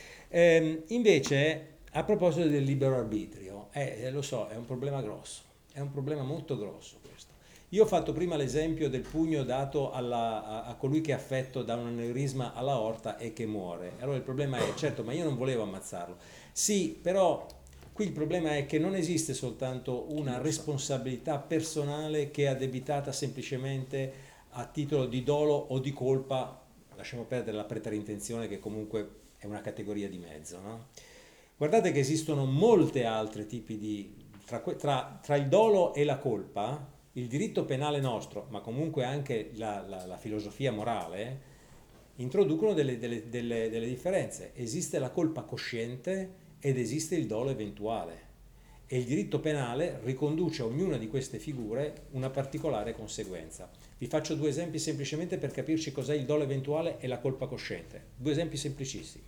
Eh, invece, a proposito del libero arbitrio, eh, lo so, è un problema grosso, è un problema molto grosso questo. Io ho fatto prima l'esempio del pugno dato alla, a, a colui che è affetto da un aneurisma all'aorta e che muore. Allora il problema è, certo, ma io non volevo ammazzarlo. Sì, però qui il problema è che non esiste soltanto una responsabilità personale che è addebitata semplicemente a titolo di dolo o di colpa, lasciamo perdere la preterintenzione che comunque è una categoria di mezzo, no? Guardate che esistono molte altre tipi di... Tra, tra, tra il dolo e la colpa, il diritto penale nostro, ma comunque anche la, la, la filosofia morale, introducono delle, delle, delle, delle differenze. Esiste la colpa cosciente ed esiste il dolo eventuale. E il diritto penale riconduce a ognuna di queste figure una particolare conseguenza. Vi faccio due esempi semplicemente per capirci cos'è il dolo eventuale e la colpa cosciente. Due esempi semplicissimi.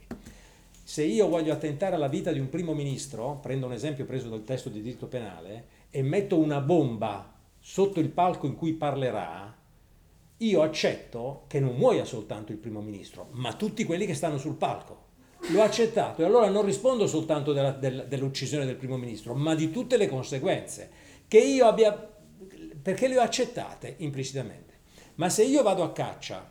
Se io voglio attentare alla vita di un primo ministro, prendo un esempio preso dal testo di diritto penale, e metto una bomba sotto il palco in cui parlerà, io accetto che non muoia soltanto il primo ministro, ma tutti quelli che stanno sul palco. L'ho accettato e allora non rispondo soltanto della, della, dell'uccisione del primo ministro, ma di tutte le conseguenze che io abbia, perché le ho accettate implicitamente. Ma se io vado a caccia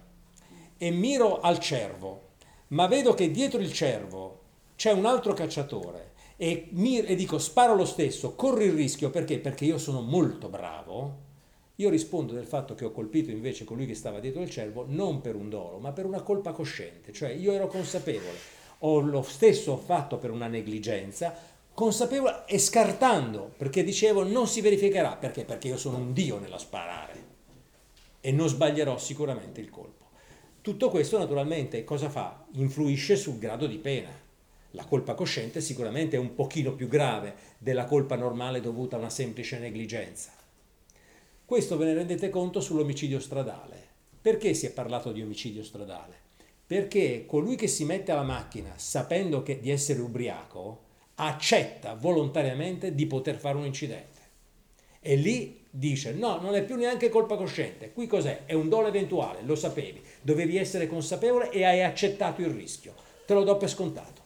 e miro al cervo, ma vedo che dietro il cervo c'è un altro cacciatore e, mi, e dico sparo lo stesso, corro il rischio, perché? Perché io sono molto bravo, io rispondo del fatto che ho colpito invece colui che stava dietro il cervo non per un dolo, ma per una colpa cosciente, cioè io ero consapevole, o lo stesso ho fatto per una negligenza, consapevole e scartando, perché dicevo non si verificherà, perché? Perché io sono un dio nella sparare e non sbaglierò sicuramente il colpo. Tutto questo naturalmente cosa fa? Influisce sul grado di pena. La colpa cosciente sicuramente è un pochino più grave della colpa normale dovuta a una semplice negligenza. Questo ve ne rendete conto sull'omicidio stradale. Perché si è parlato di omicidio stradale? Perché colui che si mette alla macchina sapendo che, di essere ubriaco accetta volontariamente di poter fare un incidente. E lì dice no, non è più neanche colpa cosciente, qui cos'è? È un dolo eventuale, lo sapevi, dovevi essere consapevole e hai accettato il rischio, te lo do per scontato.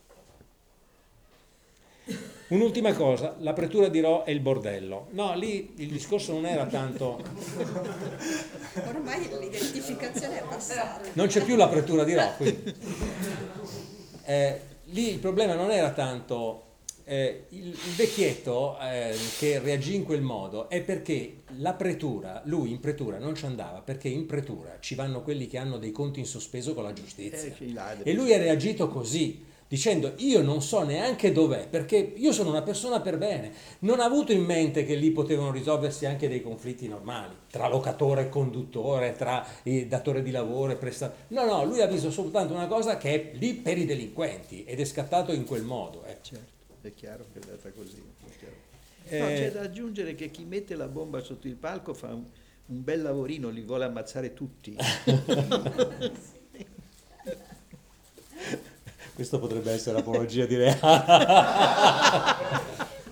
Un'ultima cosa, l'apertura di Rho e il bordello. No, lì il discorso non era tanto... Ormai l'identificazione è passata. Non c'è più l'apertura di Rho, quindi. Eh, lì il problema non era tanto... Eh, il, il vecchietto eh, che reagì in quel modo è perché la pretura, lui in pretura non ci andava perché in pretura ci vanno quelli che hanno dei conti in sospeso con la giustizia Eh, e lui ha reagito così dicendo io non so neanche dov'è perché io sono una persona per bene, non ha avuto in mente che lì potevano risolversi anche dei conflitti normali tra locatore e conduttore, tra il datore di lavoro e prestatore. No, no, lui ha visto soltanto una cosa che è lì per i delinquenti ed è scattato in quel modo. Eh. Certo. È chiaro che è andata così. È chiaro. Eh, no, c'è da aggiungere che chi mette la bomba sotto il palco fa un, un bel lavorino, li vuole ammazzare tutti. Questo potrebbe essere apologia di reato.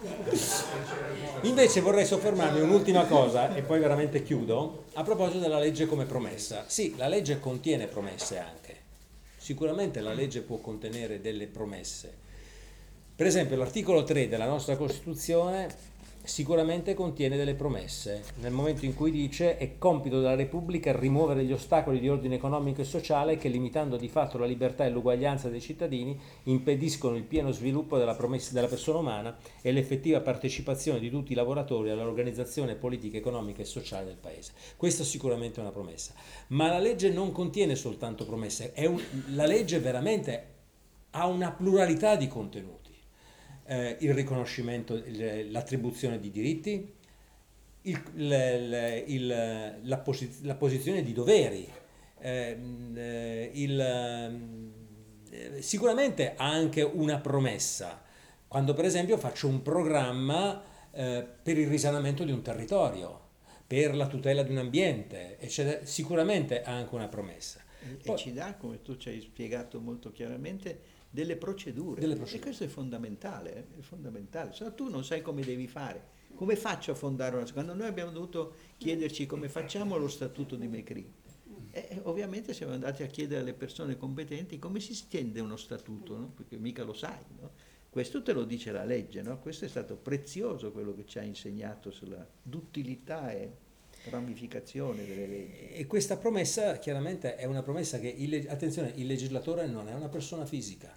Invece vorrei soffermarmi un'ultima cosa e poi veramente chiudo, a proposito della legge come promessa. Sì, la legge contiene promesse anche. Sicuramente la legge può contenere delle promesse. Per esempio l'articolo tre della nostra Costituzione sicuramente contiene delle promesse, nel momento in cui dice è compito della Repubblica rimuovere gli ostacoli di ordine economico e sociale che, limitando di fatto la libertà e l'uguaglianza dei cittadini, impediscono il pieno sviluppo della, promessa, della persona umana e l'effettiva partecipazione di tutti i lavoratori all'organizzazione politica, economica e sociale del Paese. Questa sicuramente è una promessa, ma la legge non contiene soltanto promesse, è un, la legge veramente ha una pluralità di contenuti. Eh, il riconoscimento, il, l'attribuzione di diritti, il, il, il, la, posi- la posizione di doveri, eh, il, eh, sicuramente ha anche una promessa. Quando per esempio faccio un programma eh, per il risanamento di un territorio, per la tutela di un ambiente, eccetera, sicuramente ha anche una promessa. Poi, e ci dà, come tu ci hai spiegato molto chiaramente, delle procedure. Delle procedure. E questo è fondamentale, eh? È fondamentale. Se no tu non sai come devi fare. Come faccio a fondare una... Quando noi abbiamo dovuto chiederci come facciamo lo statuto di Mecri, eh, ovviamente siamo andati a chiedere alle persone competenti come si stende uno statuto, no? Perché mica lo sai, no? Questo te lo dice la legge, no? Questo è stato prezioso quello che ci ha insegnato sulla duttilità e ramificazione delle leggi. E questa promessa chiaramente è una promessa che, il, attenzione, il legislatore non è una persona fisica.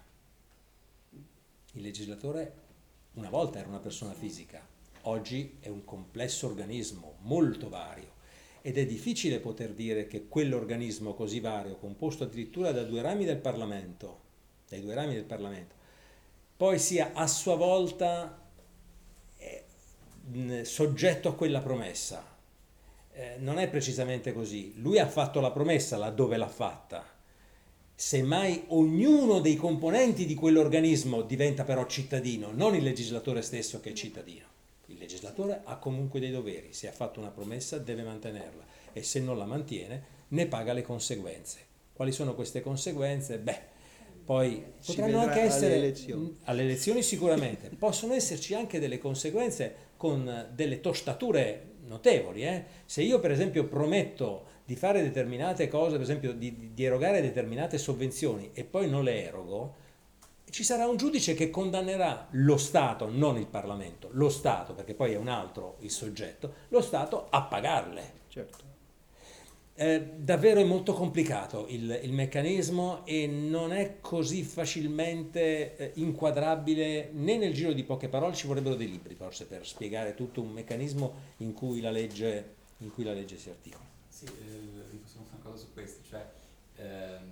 Il legislatore una volta era una persona fisica, oggi è un complesso organismo molto vario ed è difficile poter dire che quell'organismo così vario, composto addirittura da due rami del Parlamento, dai due rami del Parlamento, poi sia a sua volta eh, soggetto a quella promessa. Eh, non è precisamente così. Lui ha fatto la promessa laddove l'ha fatta. Semmai ognuno dei componenti di quell'organismo diventa però cittadino, non il legislatore stesso che è cittadino. Il legislatore ha comunque dei doveri, se ha fatto una promessa deve mantenerla e se non la mantiene ne paga le conseguenze. Quali sono queste conseguenze? Beh, poi Si potranno anche vedrà essere alle elezioni. alle elezioni sicuramente, possono esserci anche delle conseguenze con delle tostature notevoli. Eh? Se io per esempio prometto di fare determinate cose, per esempio di, di erogare determinate sovvenzioni e poi non le erogo, ci sarà un giudice che condannerà lo Stato, non il Parlamento, lo Stato, perché poi è un altro il soggetto, lo Stato a pagarle. Certo. Eh, davvero è molto complicato il, il meccanismo e non è così facilmente eh, inquadrabile né nel giro di poche parole. Ci vorrebbero dei libri forse per spiegare tutto un meccanismo in cui la legge, in cui la legge si articola. Sì, eh, dico solo una cosa su questo, cioè ehm,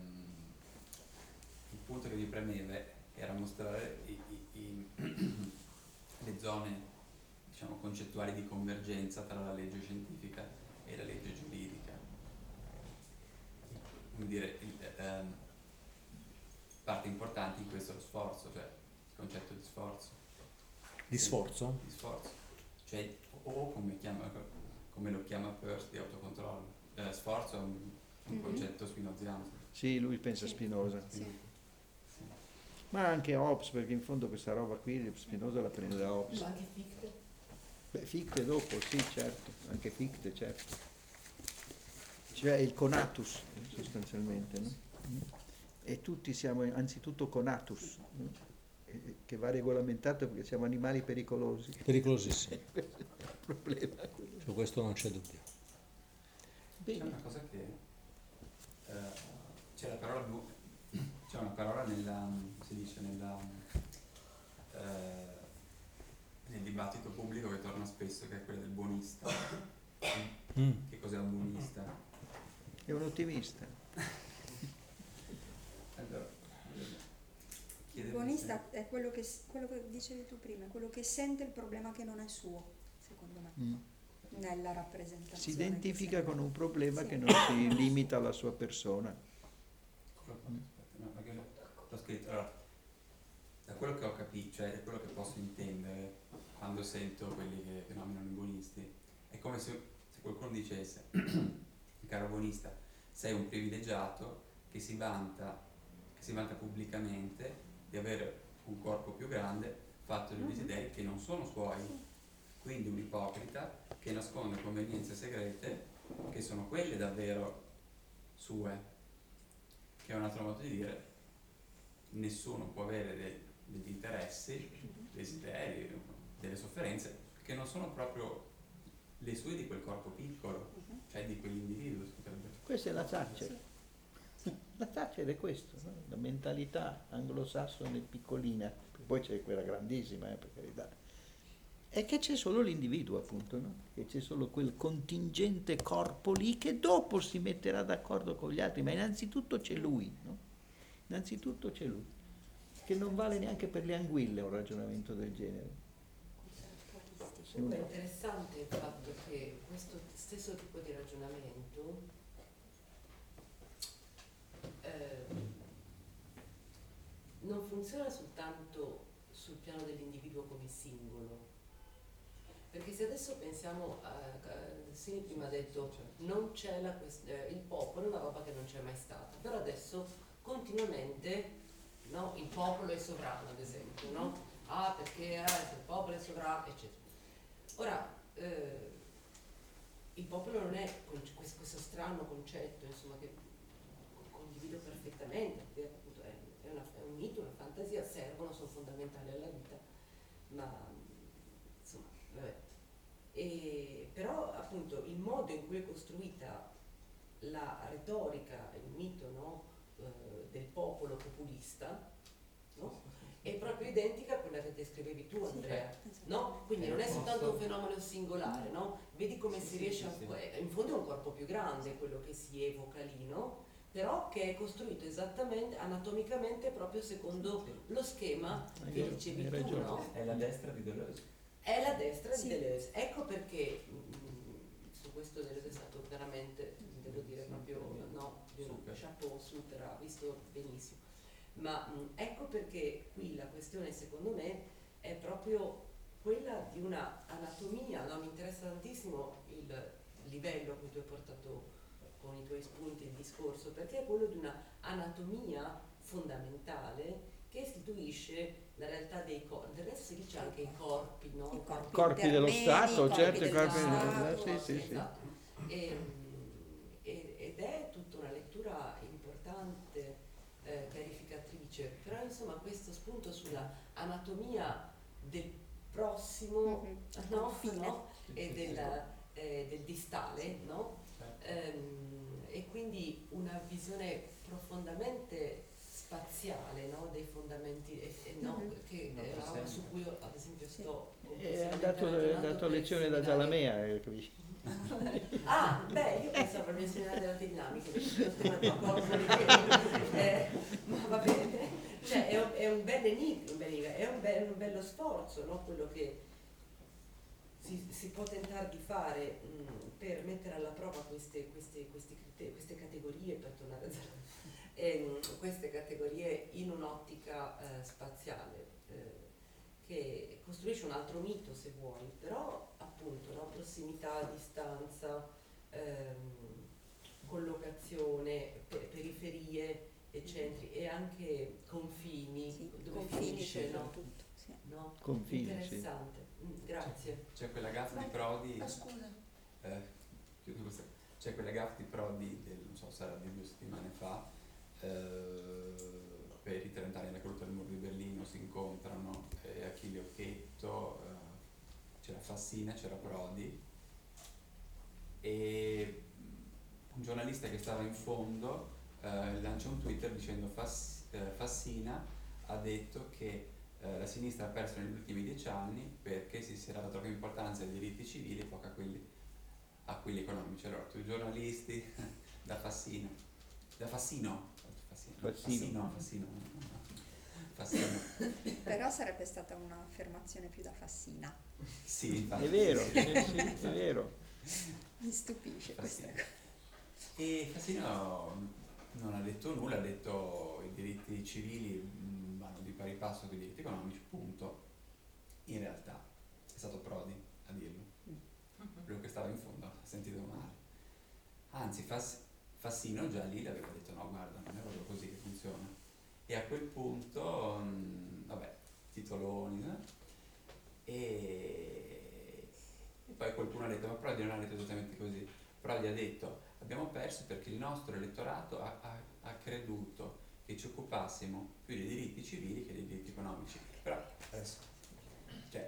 il punto che mi premeva era mostrare i, i, i, le zone, diciamo, concettuali di convergenza tra la legge scientifica e la legge giuridica. Come dire, parte importante in questo è lo sforzo, cioè il concetto di sforzo. Di sforzo? Di sforzo. Cioè, o come, chiama, come lo chiama Peirce, di autocontrollo. Eh, sforzo è un, un Mhm. concetto spinoziano. Sì, lui pensa a Sì. Spinoza. Sì. Sì. Ma anche Hobbes, perché in fondo questa roba qui Spinoza la prende da Hobbes. Ma anche Fichte? Beh, Fichte dopo, sì, certo, anche Fichte, certo. Cioè il conatus, sostanzialmente, no? E tutti siamo anzitutto conatus, no? E- che va regolamentato perché siamo animali pericolosi. Pericolosissimo. Questo è il problema. Su questo non c'è dubbio. C'è Bene. una cosa che eh, c'è la parola bu- c'è una parola nella si dice nella eh, nel dibattito pubblico che torna spesso, che è quella del buonista. Mm. Che cos'è un buonista? È un ottimista. Allora, Il chiedevo buonista è quello che, s- quello che dicevi tu prima, quello che sente il problema che non è suo, secondo me, Mm. nella rappresentazione. Si che identifica sente. con un problema Sì. che non si limita alla sua persona. Come- aspetta, no, perché l'ho l'ho scritto. Allora, da quello che ho capito, cioè da quello che posso intendere quando sento quelli che, che nominano i buonisti, è come se, se qualcuno dicesse, caro buonista, sei un privilegiato che si vanta, che si vanta pubblicamente di avere un corpo più grande fatto di desideri che non sono suoi, quindi un ipocrita che nasconde convenienze segrete che sono quelle davvero sue, che è un altro modo di dire nessuno può avere de- degli interessi, desideri, delle sofferenze che non sono proprio le sue di quel corpo piccolo, cioè di quell'individuo. si potrebbe- Questa è la Thatcher. La Thatcher è questo, no? La mentalità anglosassone piccolina, poi c'è quella grandissima, eh, per carità, è che c'è solo l'individuo, appunto, no? Che c'è solo quel contingente corpo lì che dopo si metterà d'accordo con gli altri, ma innanzitutto c'è lui, no? Innanzitutto c'è lui, che non vale neanche per le anguille un ragionamento del genere. Comunque è interessante il fatto che questo stesso tipo di ragionamento eh, non funziona soltanto sul piano dell'individuo come singolo, perché se adesso pensiamo a, a Sini prima ha detto non c'è la quest- eh, il popolo è una roba che non c'è mai stata, però adesso continuamente, no, il popolo è sovrano, ad esempio, no? Ah, perché eh, se il popolo è sovrano, eccetera. Ora, eh, il popolo non è con- questo, questo strano concetto, insomma, che condivido perfettamente, perché appunto è, è, una, è un mito, una fantasia, servono, sono fondamentali alla vita, ma insomma, vabbè. E, però appunto il modo in cui è costruita la retorica, il mito, no, eh, del popolo populista, no? È proprio identica a quella che descrivevi tu, Andrea, no? Quindi non è soltanto un fenomeno singolare, no? Vedi come si riesce a... in fondo è un corpo più grande quello che si evoca lì, no? Però che è costruito esattamente, anatomicamente, proprio secondo lo schema che dicevi tu, no? È la destra di Deleuze. È la destra Sì. di Deleuze. Ecco perché mh, su questo Deleuze è stato veramente, devo dire, proprio no, di un Super. chapeau, super, ha visto benissimo. Ma mh, ecco perché qui la questione secondo me è proprio quella di una anatomia, no? Mi interessa tantissimo il livello a cui tu hai portato con i tuoi spunti il discorso, perché è quello di una anatomia fondamentale che istituisce la realtà dei corpi. Del resto si dice anche i corpi, no? I corpi, Corpi dello intermedi, Stato, corpi certo, dello corpi Stato, sì, sì, sì. Esatto. E, e- ed è tutta una lettura importante, eh, chiarificatrice, però insomma questo spunto sulla anatomia del prossimo, Mhm. no? Confine. No? E del, eh, del distale, no? Ehm, e quindi una visione profondamente spaziale, no? Dei fondamenti e, e no, Mhm. che Non è una roba sempre. su cui io ad esempio Sì. sto E ha complessivamente dato, ha ragionando dato per lezione da seminario. Zalamea, eh, capisci? Ah, beh, io pensavo proprio a insegnare della dinamica, perché lo tema del corpo di eh, ma va bene, cioè è un, è un bel enigma, un bel enigma, è un, be- un bello sforzo, no? Quello che si, si può tentare di fare mh, per mettere alla prova queste, queste, questi crite- queste categorie, per tornare a Zara- ehm, queste categorie in un'ottica eh, spaziale, eh, che costruisce un altro mito se vuoi, però appunto no? Prossimità, distanza, ehm, collocazione, pe- periferie e centri e anche confini, Sì, dove confini finisce, no? soprattutto, sì. No? Confini, sì. Interessante. Mm, grazie. C'è quella gaffa di Ma- Prodi. Ah, scusa. eh, chiudo questa- c'è quella gaffa di Prodi del, non so, sarà di due settimane fa, eh, per i trent'anni della caduta del muro di Berlino si incontrano e Achille Occhetto, eh, c'era Fassina, c'era Prodi e un giornalista che stava in fondo eh, lancia un Twitter dicendo Fass- eh, Fassina ha detto che eh, la sinistra ha perso negli ultimi dieci anni perché si era data troppa importanza ai diritti civili e poco a quelli, a quelli economici. Allora, tu giornalisti da Fassino, da Fassino, Fassino, Fassino. Fassino, Fassino, Fassino. Però sarebbe stata un'affermazione più da Fassina. Sì, infatti. È vero, sì, sì, è vero. Mi stupisce questa Fassino. cosa. E Fassino non ha detto nulla, ha detto i diritti civili mh, vanno di pari passo con i diritti economici, punto. In realtà è stato Prodi a dirlo, quello che stava in fondo, ha sentito male. Anzi, Fass- Fassino già lì l'aveva detto no, guarda, non è proprio così che funziona. E a quel punto, mh, vabbè, titoloni, no? e... e poi qualcuno ha detto, ma Prodi non ha detto esattamente così. Prodi ha detto, abbiamo perso perché il nostro elettorato ha, ha, ha creduto che ci occupassimo più dei diritti civili che dei diritti economici. Però adesso, cioè,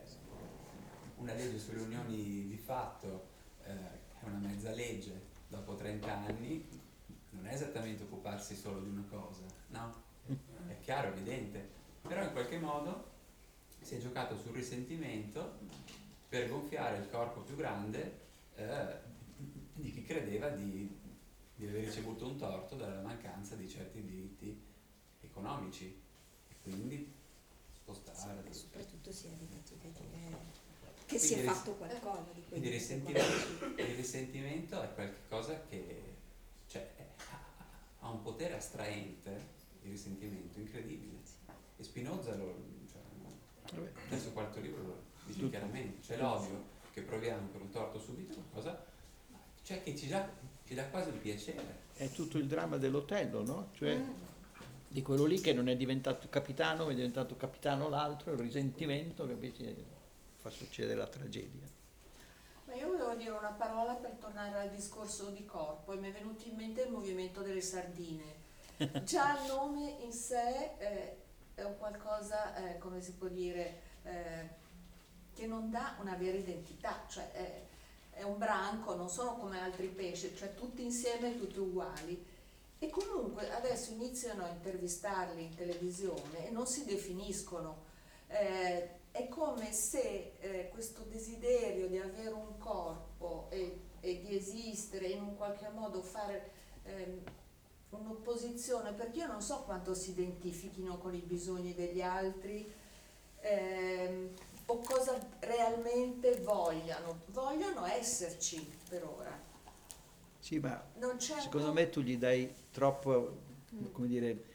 una legge sulle unioni di fatto eh, è una mezza legge, dopo trenta anni non è esattamente occuparsi solo di una cosa, no? È chiaro, evidente, però in qualche modo si è giocato sul risentimento per gonfiare il corpo più grande eh, di chi credeva di, di aver ricevuto un torto dalla mancanza di certi diritti economici e quindi spostare. Sì, e soprattutto si è arrivato a dire che Quindi si è ris- fatto qualcosa di Quindi il quello. risentimento, il risentimento è qualcosa che cioè, ha, ha un potere attraente, il risentimento, incredibile. E Spinoza lo, cioè, adesso quarto libro lo dice chiaramente, c'è l'odio che proviamo per un torto subito, qualcosa, cioè che ci dà, ci dà quasi un piacere. È tutto il dramma dell'Otello, no? Cioè di quello lì che non è diventato capitano, è diventato capitano l'altro, il risentimento che invece fa succedere la tragedia. Ma io volevo dire una parola per tornare al discorso di corpo e mi è venuto in mente il movimento delle sardine. Già il nome in sé eh, è un qualcosa, eh, come si può dire, eh, che non dà una vera identità, cioè è, è un branco, non sono come altri pesci, cioè tutti insieme, tutti uguali. E comunque adesso iniziano a intervistarli in televisione e non si definiscono. Eh, è come se eh, questo desiderio di avere un corpo e, e di esistere, in un qualche modo fare eh, un'opposizione, perché io non so quanto si identifichino con i bisogni degli altri ehm, o cosa realmente vogliano. Vogliono esserci per ora. Sì, ma Non c'è secondo un- me tu gli dai troppo, come dire,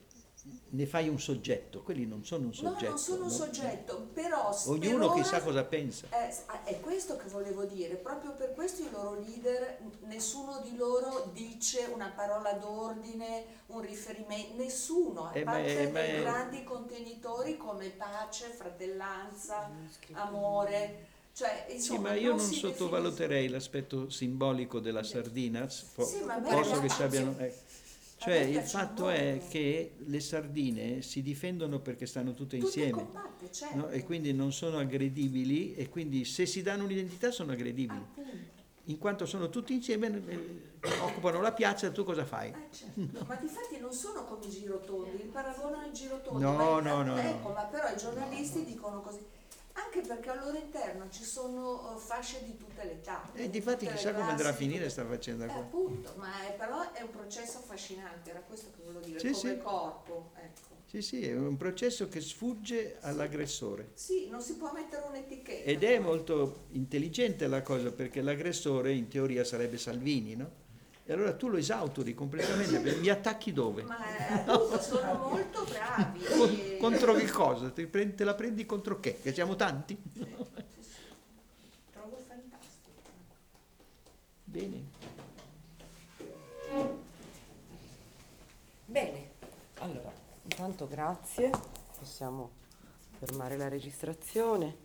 ne fai un soggetto, quelli non sono un No, soggetto. non sono un no? soggetto, però s- Ognuno per chissà ora- cosa pensa. Eh, è questo che volevo dire, proprio per questo i loro leader, n- nessuno di loro dice una parola d'ordine, un riferimento, nessuno, a Eh, ma parte è- ma dei è- grandi contenitori come pace, fratellanza, amore, cioè Sì, insomma ma io non si sottovaluterei l'aspetto simbolico della sardina, fo- Sì, ma a me posto che piace- ci abbiano... eh, Cioè me il piace fatto molto. è che le sardine si difendono perché stanno tutte Tutte insieme, compatte, certo. no? E quindi non sono aggredibili e quindi se si danno un'identità sono aggredibili. Appunto. In quanto sono tutti insieme eh, occupano la piazza, tu cosa fai? Eh, certo. Ma difatti non sono come i girotondi, il paragono ai girotondi. No, ma, no, no, ecco, no. ma però i giornalisti dicono così. Anche perché al loro interno ci sono uh, fasce di tutte le età. E difatti tutte le chissà come andrà a classi, finire tutte- sta faccenda Eh, qua. appunto, ma è, però è un processo affascinante, era questo che volevo dire, Sì, come sì. corpo, ecco. Sì, sì, è un processo che sfugge all'aggressore. Sì, non si può mettere un'etichetta. Ed è molto intelligente la cosa perché l'aggressore in teoria sarebbe Salvini, no? E allora tu lo esautori completamente, perché mi attacchi dove? Ma eh, appunto, sono molto bravi. Con- e- contro che cosa? Te, prendi- te la prendi contro che? Che siamo tanti? Sì, sì, sì. Trovo fantastico. Bene. Bene, allora, intanto grazie, possiamo fermare la registrazione.